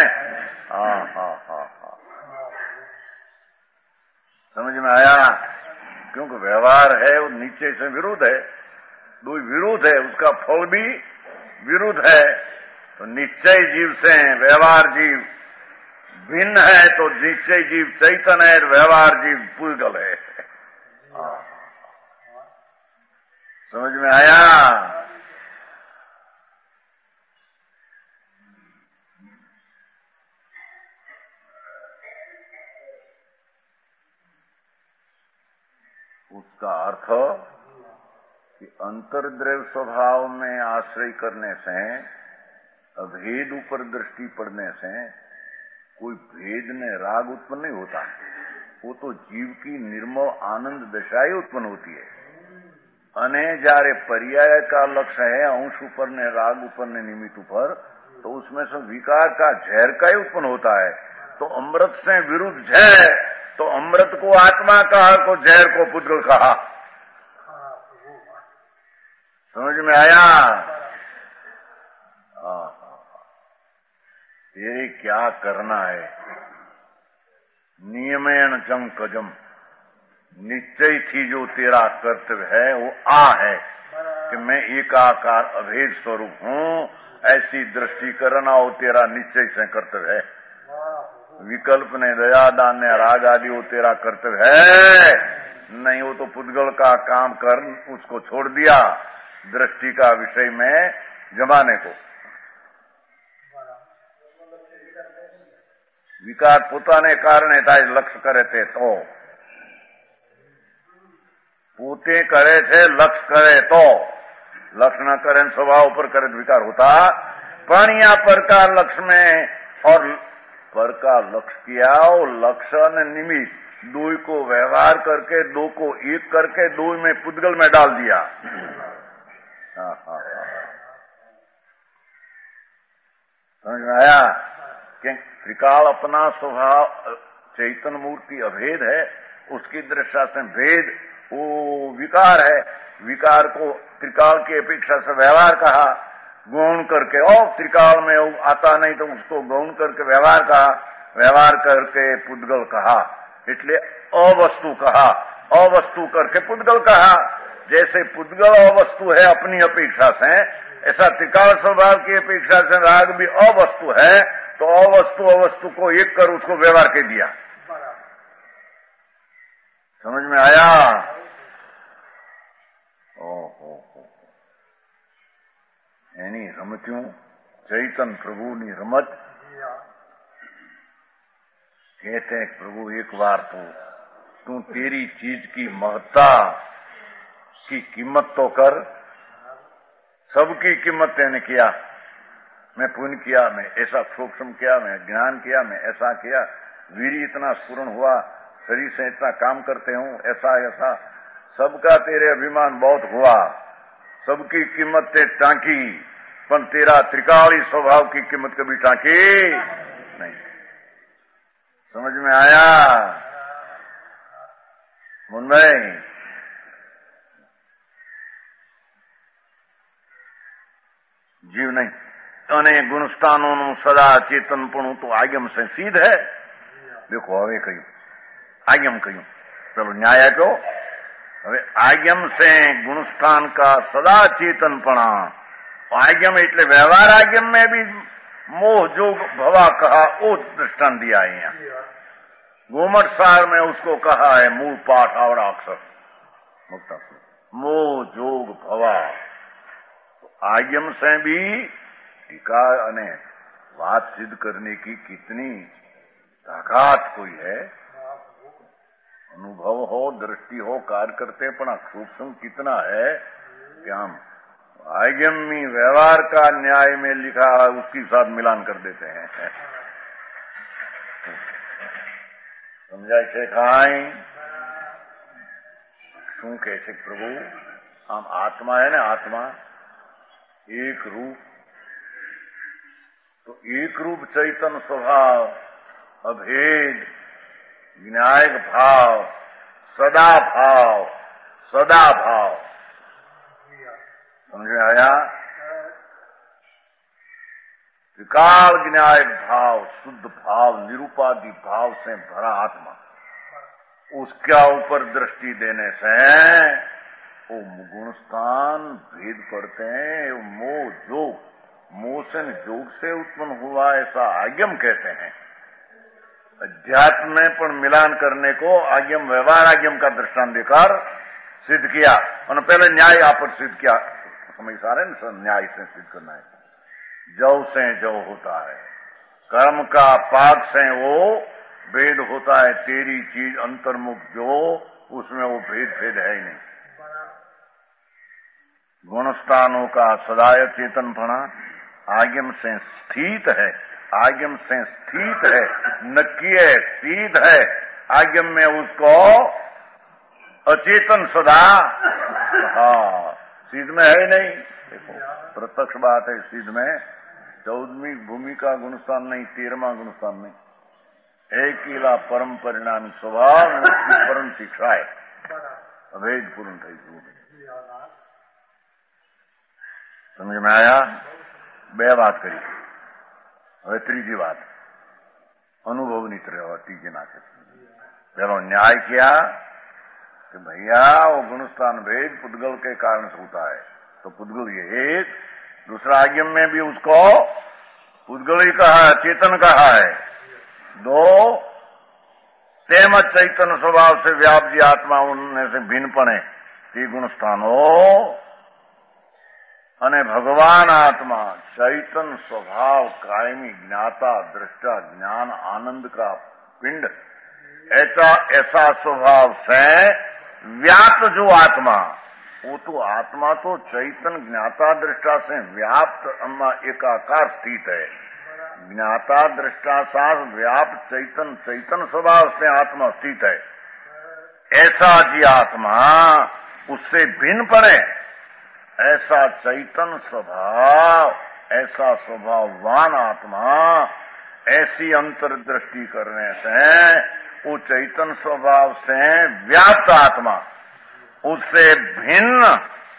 समझ में आया? क्योंकि व्यवहार है वो निश्चय से विरुद्ध है, दो विरुद्ध है, उसका फल भी विरुद्ध है। तो निश्चय जीव से व्यवहार जीव भिन्न है, तो निश्चय जीव चैतन्य है, व्यवहार जीव पुद्गल है। समझ में आया? उसका अर्थ कि अंतर्द्रव्य स्वभाव में आश्रय करने से, अभेद ऊपर दृष्टि पड़ने से कोई भेद में राग उत्पन्न नहीं होता, वो तो जीव की निर्मल आनंद दशा ही उत्पन्न होती है। अने जारे पर्याय का लक्ष्य है अंश ऊपर ने राग ऊपर ने निमित्त ऊपर, तो उसमें से विकार का झैर का ही उत्पन्न होता है। तो अमृत से विरुद्ध झैर, तो अमृत को आत्मा कहा, को जहर को पुद्गल कहा। समझ में आया? ये क्या करना है? नियमेन जम कजम, निश्चय थी जो तेरा कर्तव्य है वो है कि मैं एकाकार अभेद स्वरूप हूँ, ऐसी दृष्टि करना वो तेरा निश्चय से कर्तव्य है। विकल्प ने दया दान ने राग आदि वो तेरा कर्तव्य है नहीं। वो तो पुद्गल का काम कर उसको छोड़ दिया दृष्टि का विषय में जमाने को। विकार પોતાને કારણે થાય, લક્ષ્ય કરે તે તો પોતે કરે છે, લક્ષ્ય કરે તો, લક્ષ્ય ન કરે स्वभाव पर करे विकार होता। पण यहाँ पर का लक्ष्य में और पर का लक्ष्य किया, और लक्ष्य और निमित्त दो को व्यवहार करके, दो को एक करके, दो में पुद्गल में डाल दिया। समझ में आया? कि त्रिकाल अपना स्वभाव चैतन्य मूर्ति अभेद है, उसकी दृष्टि से भेद वो विकार है। विकार को त्रिकाल की अपेक्षा से व्यवहार कहा, गौण करके, और त्रिकाल में वो आता नहीं तो उसको गौण करके व्यवहार कहा, व्यवहार करके पुद्गल कहा, इसलिए अवस्तु कहा, अवस्तु करके पुद्गल कहा। जैसे पुद्गल अवस्तु है अपनी अपेक्षा से, ऐसा त्रिकाल स्वभाव की अपेक्षा से राग भी अवस्तु है, तो अवस्तु को एक कर उसको व्यवहार कह दिया। समझ में आया? ओहो, एनी रमत्यूं चैतन प्रभु नी रमत। कहते हैं प्रभु एक बार तो तू तेरी चीज की महत्ता की कीमत तो कर। सबकी कीमत तेने किया, मैं पुण्य किया, मैं ऐसा सूक्ष्म किया, मैं ज्ञान किया, मैं ऐसा किया, वीर इतना स्फुरण हुआ, शरीर से इतना काम करते हूं, ऐसा ऐसा सबका तेरे अभिमान बहुत हुआ, सबकी कीमत ते टांकी, पर तेरा त्रिकाली स्वभाव की कीमत कभी टांकी नहीं। समझ में आया? मुन्मय जीव नहीं અને ગુણસ્થાનોનું સદા ચેતનપણું તો આગમ સે સિદ્ધ है। देखो હવે કહ્યું આગમ કહ્યું, ચલો ન્યાય આપ્યો। હવે આગમ से गुणस्थान का सदा चेतनपणा, आगम એટલે व्यवहार आगम में भी मोह जोग भवा कहा, वो दृष्टांत दिया है यहाँ। गोमट सार में उसको कहा है मूल पाठ आवड़ा अक्षर मुक्ता, मोह जोग भवा। आगम से भी टीका अने बात सिद्ध करने की कितनी ताकत कोई है। अनुभव हो, दृष्टि हो, कार्य करते पण सूक्ष्म कितना है कि हम आगमी व्यवहार का न्याय में लिखा उसके साथ मिलान कर देते हैं। समझाय छे खाई शू कहे छे प्रभु? आम आत्मा है ना, आत्मा एक रूप, तो एक रूप चैतन स्वभाव, अभेद, विनायक भाव, सदा भाव, सदा भाव। समझ में आया? त्रिकाल विनायक भाव, शुद्ध भाव, निरूपाधि भाव से भरा आत्मा, उसके ऊपर दृष्टि देने से वो गुणस्थान भेद पड़ते हैं। मोह जोग, मोशन जोग से उत्पन्न हुआ ऐसा आगम कहते हैं। अध्यात्म में पण मिलान करने को आगम व्यवहार आगम का दृष्टांत देकर सिद्ध किया। और पहले न्याय आप पर सिद्ध किया, समझ सारे न, न्याय से सिद्ध करना है। जव से जव होता है, कर्म का पाक से वो भेद होता है। तेरी चीज अंतर्मुख जो, उसमें वो भेद है ही नहीं। गुणस्थानों का सदाय चेतनपणा आगम से स्थित है, आगम से स्थित है, नक्की है, सीध है। आगम में उसको अचेतन सदा, हाँ सीध में है नहीं। देखो प्रत्यक्ष बात है, सीध में 14वीं भूमि का गुणस्थान नहीं, 13वां गुणस्थान नहीं। एक कीला परम परिणामी स्वभाव उसकी परम शिक्षा है, अभेद पूर्ण थी। समझ में आया? बे बात करी, હવે ત્રીજી વાત अनुभवनी तरह तीजे नाथे। पहलो न्याय किया कि भैया वो गुणस्थान भेद पुद्गल के कारण से होता है, तो पुद्गल ये एक, दूसरा आगम में भी उसको पुद्गल ही कहा है, चेतन कहा है। दो तेम चैतन स्वभाव से व्याप जी आत्मा उनमें से भिन्न पड़े ती गुणस्थान हो, અને ભગવાન આત્मा चैतन स्वभाव कायमी ज्ञाता दृष्टा ज्ञान आनंद का पिंड, ऐसा स्वभाव से व्याप्त जो आत्मा, वो तो आत्मा तो चैतन ज्ञाता दृष्टा से व्याप्त एकाकार स्थित है। ज्ञाता दृष्टा साथ व्याप्त चैतन, चैतन स्वभाव से आत्मा स्थित है। ऐसा जी आत्मा उससे भिन्न पड़े, ऐसा चैतन स्वभाव, ऐसा स्वभाववान आत्मा, ऐसी अंतर्दृष्टि करने से वो चैतन स्वभाव से व्याप्त आत्मा उससे भिन्न,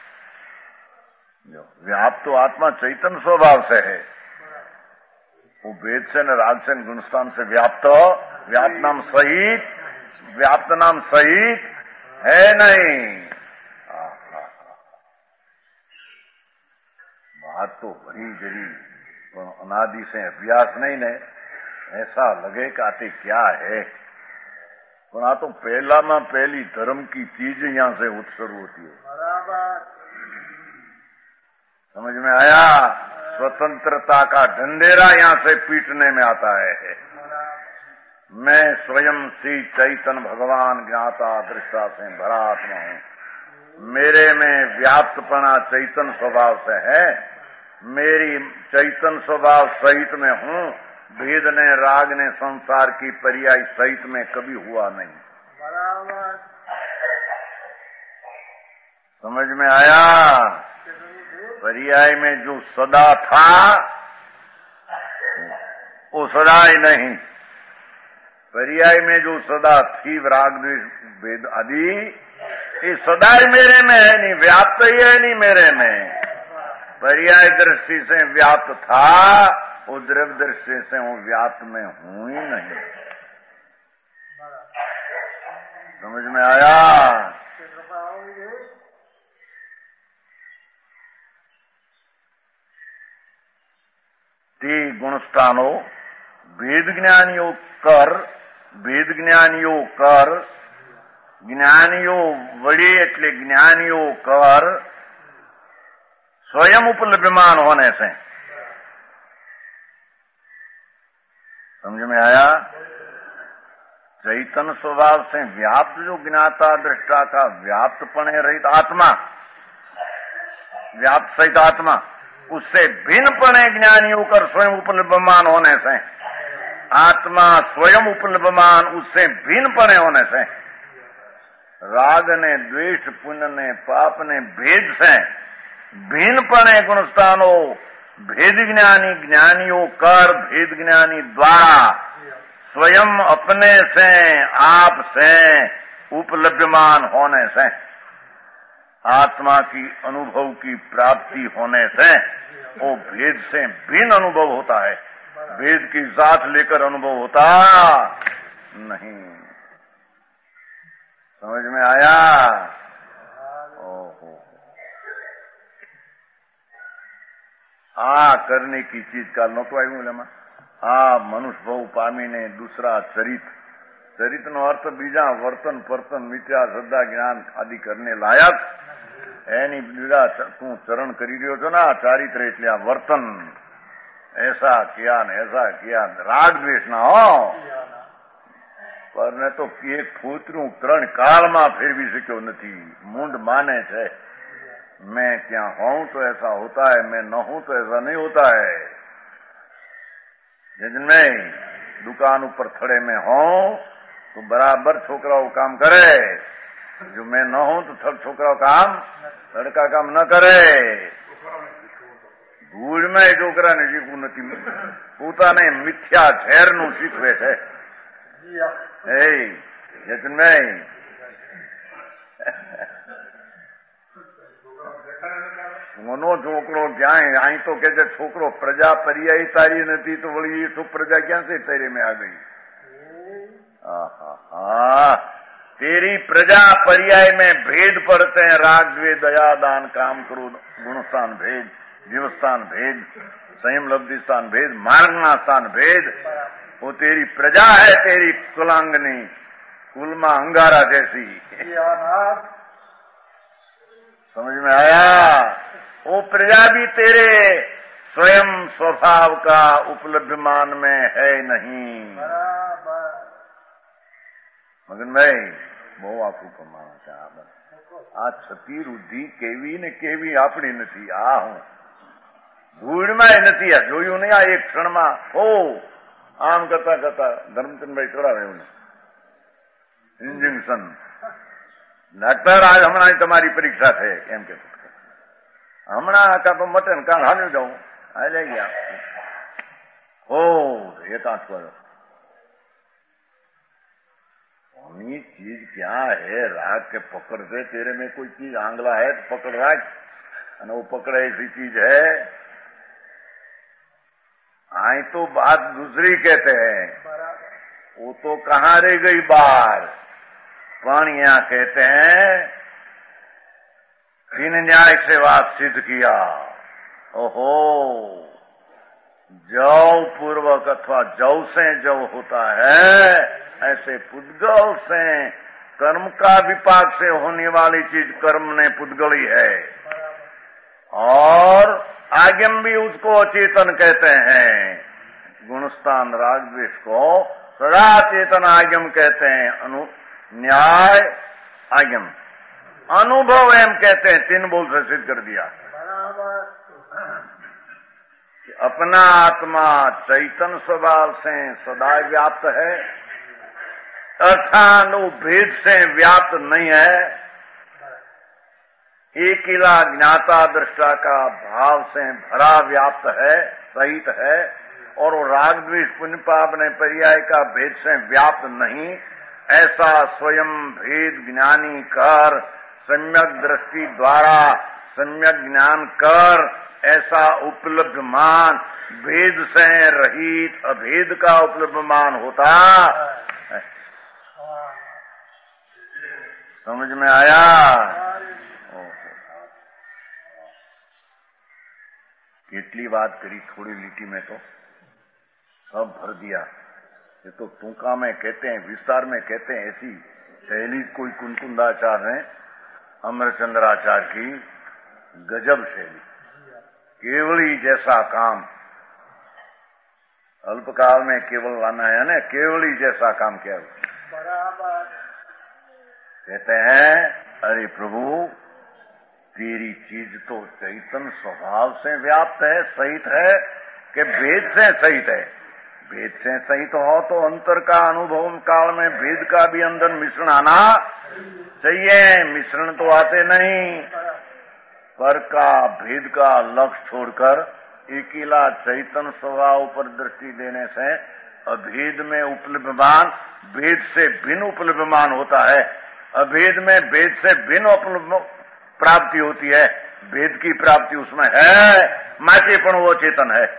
व्याप्त आत्मा चैतन स्वभाव से है, वो वेद से न राग से न गुणस्थान से व्याप्त, व्याप्त नाम सहित, व्याप्त नाम सहित है नहीं। बात तो भरी जरी पण अनादि से अभ्यास नहीं ने ऐसा लगे कि आते क्या है। पण आ तो पहला में पहली धर्म की चीज यहां से उत्सर्ग होती है। समझ में आया? स्वतंत्रता का ढंढेरा यहां से पीटने में आता है। मैं स्वयं श्री चैतन्य भगवान ज्ञाता दृष्टा से भरा आत्मा हूं। मेरे में व्याप्तपना चैतन्य स्वभाव से है। मेरी चैतन्य स्वभाव सहित में हूं। भेद ने राग ने संसार की पर्याय सहित में कभी हुआ नहीं। बराबर समझ में आया? पर्याय में जो सदा था वो सदा ही नहीं। पर्याय में जो सदा थी राग द्वेष भेद आदि ये सदा ही मेरे में है नहीं, व्याप्त ही है नहीं मेरे में। पर्याय दृष्टि से व्याप्त था, वो द्रव्य दृष्टि से वो व्याप्त में हूं ही नहीं। समझ में आया? ते गुणस्थानो भेद ज्ञानियों कर ज्ञानियों वड़ी એટલે જ્ઞાનીઓ કર स्वयं उपलब्धमान होने से। समझ में आया? चैतन्य स्वभाव से व्याप्त जो ज्ञाता दृष्टा का व्याप्तपणे रहित आत्मा, व्याप्त सहित आत्मा, उससे भिन्नपणे ज्ञानियों कर स्वयं उपलब्धमान होने से। आत्मा स्वयं उपलब्धमान उससे भिन्नपणे होने से। राग ने द्वेष पुण्य ने पाप ने भेद से भिन्नपणे गुणस्थानो भेद ज्ञानी ज्ञानियों कर भेद ज्ञानी द्वारा स्वयं अपने से आप से उपलब्धमान होने से, आत्मा की अनुभव की प्राप्ति होने से वो भेद से भिन्न अनुभव होता है। भेद की साथ लेकर अनुभव होता नहीं। समझ में आया? ओहो, आ करने की चीज का नतो આવ્યું એમાં। આ મનુષ્ય ભવ પામીને दूसरा ચરિતનો અર્થ બીજા વર્તન પરતન મિથ્યા શ્રદ્ધા જ્ઞાન આદિ કરને લાયક એની બીજા તું ચરણ કરી રહ્યો છો ને, ચારિત્ર એટલે આ વર્તન। ऐसा किया ने ऐसा किया, राग द्वेष ना हो पर ने तो एक फूतरू 3 કાળમાં ફેરવી શક્યો નથી। મૂંડ માને છે मैं क्या हूं तो ऐसा होता है, मैं न हूं तो ऐसा नहीं होता है। जिनमें दुकान ऊपर थड़े में हो तो बराबर छोकराओ काम करे, जो मैं न हूं तो छोकराओ काम लड़का काम न करे। धूड़ में छोकरा ने शीखવું નથી, પોતાને મિથ્યા ઝેરનું શીખવે છે। जिनमें મનો છોકરો ક્યાંય અહીં તો કે છે છોકરો પ્રજા પર્યાય તારી નથી તો વળી એ તો પ્રજા ક્યાં से तेरे में आ गई। तेरी प्रजा पर्याय में भेद पड़ते हैं, राग द्वेष दया दान काम क्रोध गुणस्थान भेद जीवस्थान भेद संयम लब्धि स्थान भेद मार्गना स्थान भेद। वो तेरी प्रजा है, तेरी कुलांगनी कुल में अंगारा जैसी। समझ में आया? वो प्रजा भी तेरे स्वयं स्वभाव का उपलब्धमान में है नहीं। मगन भाई બહુ આખું પ્રમાણ છે। આ છતી રુધિ કેવી ને કેવી આપણી નથી। આ હું ધૂળમાં નથી, આ જોયું નહીં। આ એક ક્ષણમાં હો આમ કરતા કરતા ધર્મચંદભાઈ ચડાવે એવું ઇન્જેક્શન ડॉक्टर आज હમણાં તમારી પરીક્ષા છે એમ કે હમણાં કાં તો મટે ને કાં હાલ્યું જાઉં આ લઈ ગયા हो एक आंख पर ये चीज क्या है? राग के पकड़ से तेरे में कोई चीज आंगला है तो पकड़ राख, और वो पकड़े ऐसी चीज है। आई तो बात दूसरी कहते हैं, वो तो कहाँ रह गई बार। पण यहाँ कहते हैं तीन न्याय से बात सिद्ध किया। ओहो, जव पूर्वक अथवा जव से जव होता है, ऐसे पुद्गल से कर्म का विपाक से होने वाली चीज कर्म ने पुद्गल ही है। और आगम भी उसको अचेतन कहते हैं। गुणस्थान राग द्वेष को सदा चेतन आगम कहते हैं। न्याय आगम, अनुभव एम कहते हैं। 3 बोल से सिद्ध कर दिया। अपना आत्मा चैतन्य स्वभाव से सदा व्याप्त है, अर्थात वो भेद से व्याप्त नहीं है। एकिला ज्ञाता दृष्टा का भाव से भरा व्याप्त है, सहित है। और वो राग द्वेष पुण्य पाप ने पर्याय का भेद से व्याप्त नहीं। ऐसा स्वयं भेद ज्ञानी कर, सम्यक दृष्टि द्वारा सम्यक ज्ञान कर, ऐसा उपलब्धमान, भेद से रहित अभेद का उपलब्धमान होता। समझ में आया? કેટલી बात करी थोड़ी लिटी में तो सब भर दिया। ये तो टूका में कहते हैं, विस्तार में कहते हैं। ऐसी शैली कोई कुंकुंदाचार्य ने, अमरचंद्राचार्य की गजब शैली। केवली जैसा काम अल्पकाल में केवल लाना है ना, केवली जैसा काम किया। बराबर कहते हैं, अरे प्रभु तेरी चीज तो चैतन्य स्वभाव से व्याप्त है, सहित है कि भेद से सहित है। भेद से सहित हो तो अंतर का अनुभव काल में भेद का भी अंदर मिश्रण आना चाहिए। मिश्रण तो आते नहीं। पर का भेद का लक्ष्य छोड़कर एकिला चैतन्य स्वभाव पर दृष्टि देने से अभेद में उपलब्धमान भेद से भिन्न उपलब्धमान होता है। अभेद में भेद से भिन्न प्राप्ति होती है। भेद की प्राप्ति उसमें है, माचेपण वो चेतन है।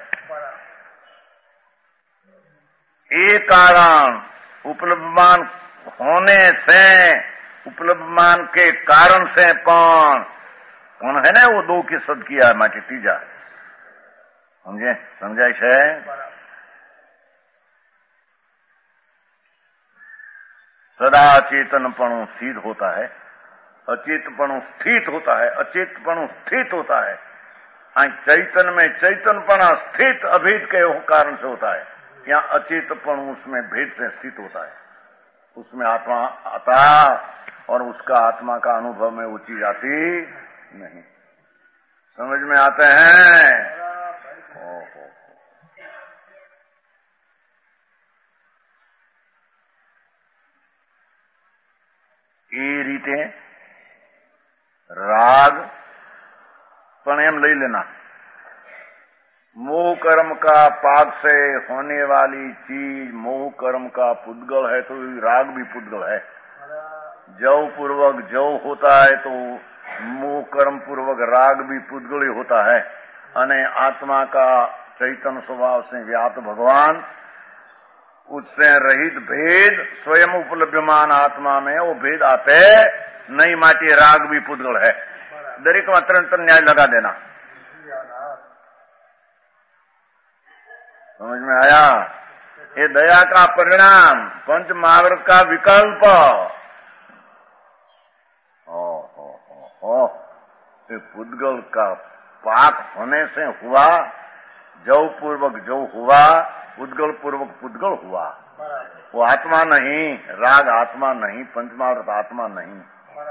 एक कारण उपलब्धमान होने से, उपलब्धमान के कारण से पण कौन है ना, वो 2 की सद किया माटी तीजा। समझे? समझाइश है? सदा चेतनपणु सिद्ध होता है, अचेतपणु स्थित होता है, अचेतपणु स्थित होता है। चैतन्य में चैतन्यपणा स्थित अभेद के कारण से होता है। यहाँ अचेतपणु उसमें भेद से स्थित होता है। उसमें आत्मा आता और उसका आत्मा का अनुभव में वो चीज आती नहीं। समझ में आते हैं? ये रीते राग पण एम लई लेना। मोह कर्म का पाप से होने वाली चीज मोह कर्म का पुद्गल है, तो राग भी पुद्गल है। जव पूर्वक जव होता है तो मोह कर्म पूर्वक राग भी पुद्गल ही होता है। अने आत्मा का चैतन्य स्वभाव से व्याप्त भगवान, उससे रहित भेद स्वयं उपलब्धमान आत्मा में वो भेद आते नहीं। माटी राग भी पुद्गल है। दरेक में तरंतर न्याय लगा देना। समझ में आया? ये दया का परिणाम, पंच महाव्रत का विकल्प। ये पुद्गल का पाप होने से हुआ, जव पूर्वक जव हुआ, पुद्गल पूर्वक पुद्गल हुआ। वो आत्मा नहीं, राग आत्मा नहीं, पंचमाव्रत आत्मा नहीं।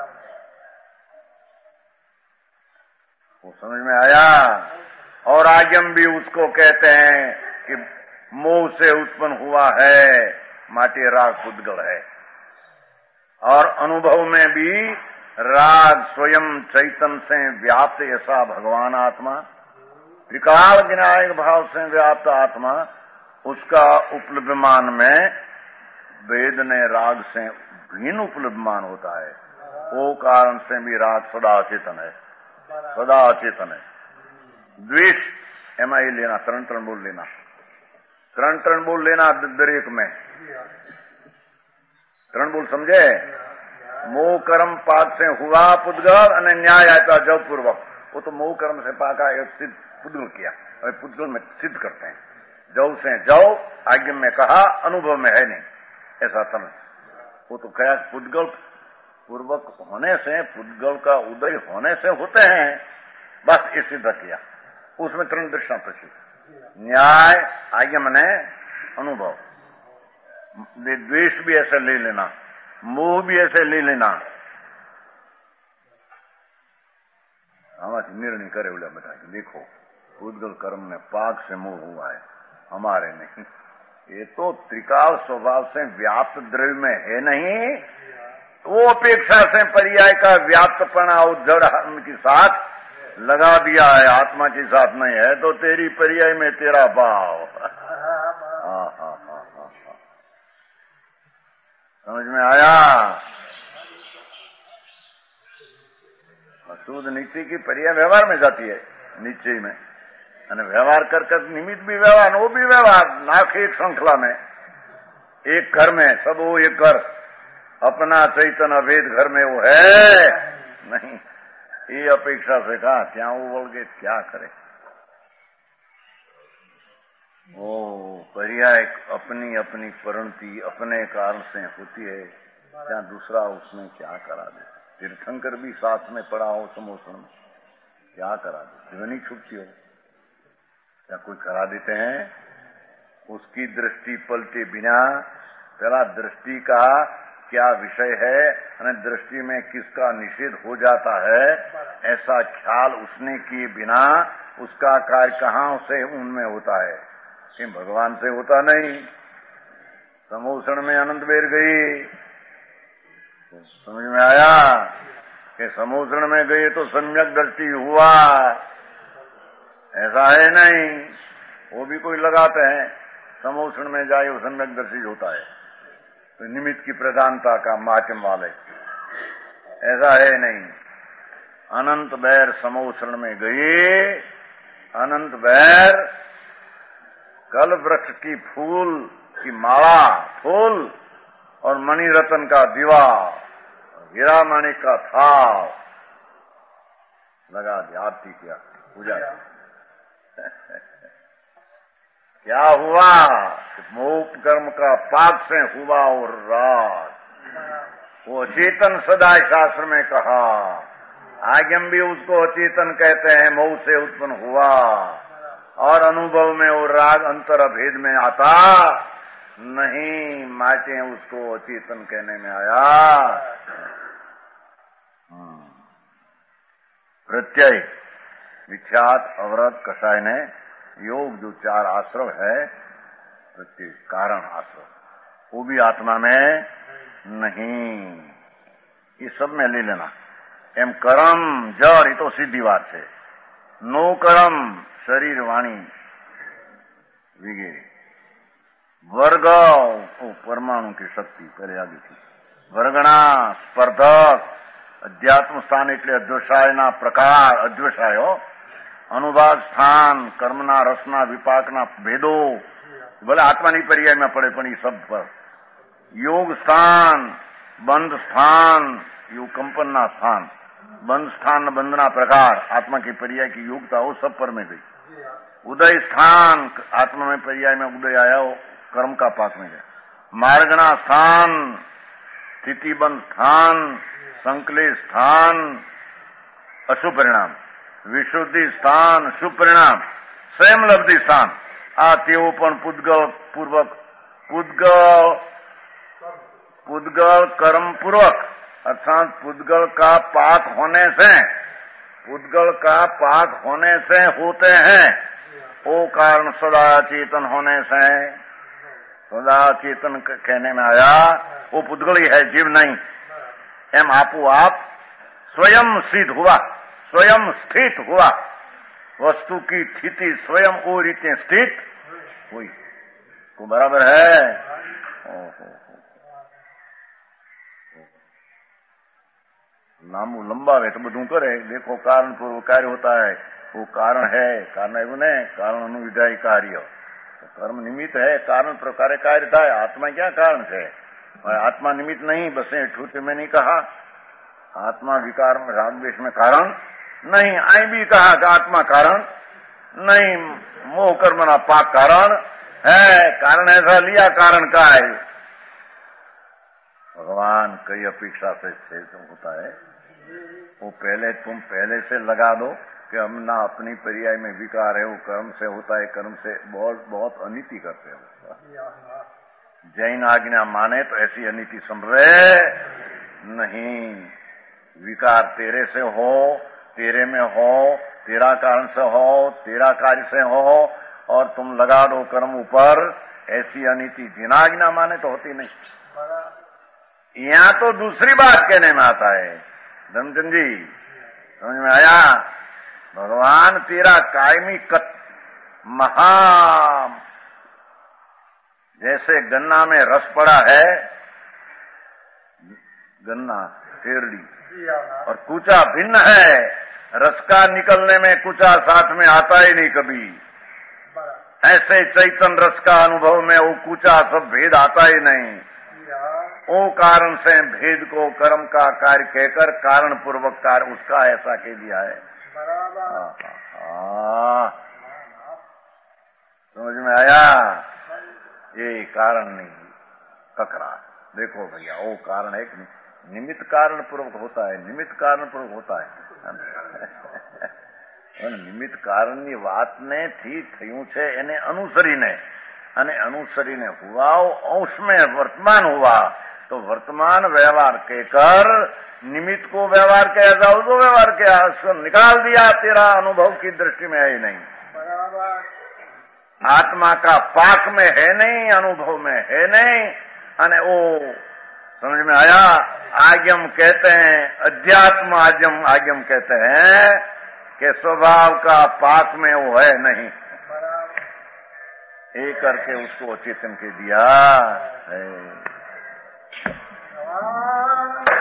वो समझ में आया? और आगम भी उसको कहते हैं कि मोह से उत्पन्न हुआ है, माटी राग पुद्गल है। और अनुभव में भी राग स्वयं चैतन्य से व्याप्त ऐसा भगवान आत्मा, त्रिकाल विनायक भाव से व्याप्त आत्मा, उसका उपलब्धमान में वेद ने राग से भिन्न उपलब्धमान होता है। वो कारण से भी राग सदा अचेतन है, सदा अचेतन है। द्वेष एमा ही लेना, तरण बोल लेना, तरण बोल लेना। दरेक में तरण बोल समझे? मोह कर्म पाक से हुआ पुद्गल, અને न्याय आता जब पूर्वक। वो तो मोह कर्म से पाका एक सिद्ध पुद्गल किया, और पुद्गल में सिद्ध करते हैं। जौ से जौ आज्ञा में कहा, अनुभव में है नहीं, ऐसा समझ। वो तो कहा पुद्गल पूर्वक होने से, पुद्गल का उदय होने से होते हैं, बस ये सिद्ध किया। उसमें तरण दृष्टा प्रसिद्ध, न्याय आज्ञा मने अनुभव। द्वेष भी ऐसे ले लेना, मोह भी ऐसे ले लेना, हमारे निर्णय करे बोला बेटा देखो पुद्गल कर्म में पाक से मोह हुआ है, हमारे नहीं। ये तो त्रिकाल स्वभाव से व्याप्त द्रव्य में है नहीं, वो अपेक्षा से पर्याय का व्याप्तपना उज्जड़ के साथ लगा दिया है, आत्मा के साथ नहीं है, तो तेरी पर्याय में तेरा भाव। समझ में आया? शुद्ध निश्चय की पर्याय व्यवहार में जाती है, निश्चय में, અને व्यवहार कर निमित्त भी व्यवहार, वो भी व्यवहार, नाक एक श्रृंखला में, एक घर में, सब वो एक घर, अपना चैतन्य अभेद घर में वो है नहीं। ये अपेक्षा से कहा क्या वो बोल गए, क्या करे? वो पर्याय अपनी अपनी परिणति अपने कारण से होती है, क्या दूसरा उसमें क्या करा दे? तीर्थंकर भी साथ में पड़ा हो समोषण में, क्या करा दे? जीवनी छुट्टी हो, क्या कोई करा देते हैं? उसकी दृष्टि पलटे बिना, पहला दृष्टि का क्या विषय है और दृष्टि में किसका निषेध हो जाता है, ऐसा ख्याल उसने किए बिना उसका कार्य कहां से उनमें होता है? कि भगवान से होता नहीं। समोषण में अनंत बेर गई, तो समझ में आया कि समोषण में गई तो सम्यक दृष्टि हुआ, ऐसा है नहीं। वो भी कोई लगाते हैं समोषण में जाए वो सम्यक दर्शी होता है, तो निमित्त की प्रधानता का माध्यम वाले, ऐसा है नहीं। अनंत बैर समोषण में गए, अनंत बैर कल वृक्ष की फूल की माला, फूल और मणि रतन का दीवा, हीरा मणि का थाल लगा दिया, आरती किया, पूजा की। क्या हुआ? मोक्ष कर्म का पाक से हुआ और राज। वो चेतन सदा शास्त्र में कहा, आगम भी उसको अचेतन कहते हैं, मोह से उत्पन्न हुआ, और अनुभव में वो राग अंतर भेद में आता नहीं, माचे उसको अचेतन कहने में आया। प्रत्यय विख्यात अवरत कषाय ने योग जो 4 आश्रव है, प्रत्येक कारण आश्रव, वो भी आत्मा में नहीं, ये सब में ले लेना। एम कर्म जड़, ये तो सीधी बात है। नो कर्म शरीर वाणी वगैरह, वर्ग परमाणु की शक्ति पहले आगे थी, वर्गणा स्पर्धक अध्यात्म स्थान એટલે અદ્વૈતાયના પ્રકાર, અદ્વૈતાયો અનુભાગ સ્થાન, કર્મના રસના વિપાકના ભેદો ભલે આત્માની પર્યાયમાં પડે પણ એ શબ્દ પર, યોગ સ્થાન, બંધ સ્થાન, योग कंपनना स्थान, बंध स्थान बंधना प्रकार, आत्मा की पर्याय की योग्यता वो सब पर में गई। उदय स्थान, आत्मा में पर्याय में उदय आया, वो कर्म का पाक में गया। मार्गणा स्थान, स्थिति बंध स्थान, संकलेश स्थान, अशुभ परिणाम, विशुद्धि स्थान, शुभ परिणाम, स्वयं लब्धि स्थान, आ तेओ पण पुद्गल पूर्वक, पुद्गल कर्म पूर्वक, अर्थात पुद्गल का पाक होने से, पुद्गल का पाक होने से होते हैं, वो कारण सदा चेतन होने से, सदा चेतन कहने में आया, वो पुद्गल ही है, जीव नहीं। एम आपो आप स्वयं सिद्ध हुआ, स्वयं स्थित हुआ, वस्तु की स्थिति स्वयं वो रीते स्थित हुई, तो बराबर है। लांबू लंबावे तो બધું કરે, देखो कारण पूर्व कार्य होता है, वो कारण है, कारण એવું ને, कारण अनुविधायी कार्य, तो कर्म निमित्त है, कारण प्रकार कार्य था। आत्मा क्या कारण है? आत्मा निमित्त नहीं, बस ठूठ में नहीं कहा आत्मा विकार में राग द्वेष में कारण नहीं, आई भी कहा कि आत्मा कारण नहीं मोह कर्म ना पाक कारण है, कारण ऐसा लिया कारण का है। भगवान कई अपेक्षा से होता है, वो तुम पहले से लगा दो कि हम ना अपनी पर्याय में विकार है, वो कर्म से होता है, कर्म से बहुत बहुत अनिति करते हैं। जैन आज्ञा माने तो ऐसी अनिति संभवे नहीं। विकार तेरे से हो, तेरे में हो, तेरा कारण से हो, तेरा कार्य से हो, और तुम लगा दो कर्म ऊपर, ऐसी अनिति जिन आज्ञा माने तो होती नहीं। यहाँ तो दूसरी बात कहने में आता है। धनचंद जी समझ में आया? भगवान तेरा कायमी महा, जैसे गन्ना में रस पड़ा है, गन्ना टेरड़ी, और कूचा भिन्न है, रस का निकलने में कूचा साथ में आता ही नहीं कभी। ऐसे चैतन्य रस का अनुभव में वो कूचा सब भेद आता ही नहीं। वो कारण से भेद को कर्म का कार्य कहकर कारण पूर्वक कार्य उसका ऐसा कह दिया है। समझ में आया? ये कारण नहीं ककरा। देखो भैया, वो कारण है कि निमित्त कारण पूर्वक होता है, निमित्त कारण पूर्वक होता है। निमित्त कारण की बात ने थी थયું છે એને અનુસરીને, અને અનુસરીને हुआ अंश में वर्तमान हुआ, तो वर्तमान व्यवहार कहकर निमित्त को व्यवहार किया जाओ तो व्यवहार किया, उसको निकाल दिया, तेरा अनुभव की दृष्टि में है ही नहीं। आत्मा का पाक में है नहीं, अनुभव में है नहीं। अने वो समझ में आया? आज्ञम कहते हैं, अध्यात्म आज्ञम कहते हैं कि स्वभाव का पाक में वो है नहीं। ये करके उसको चेतन के दिया है।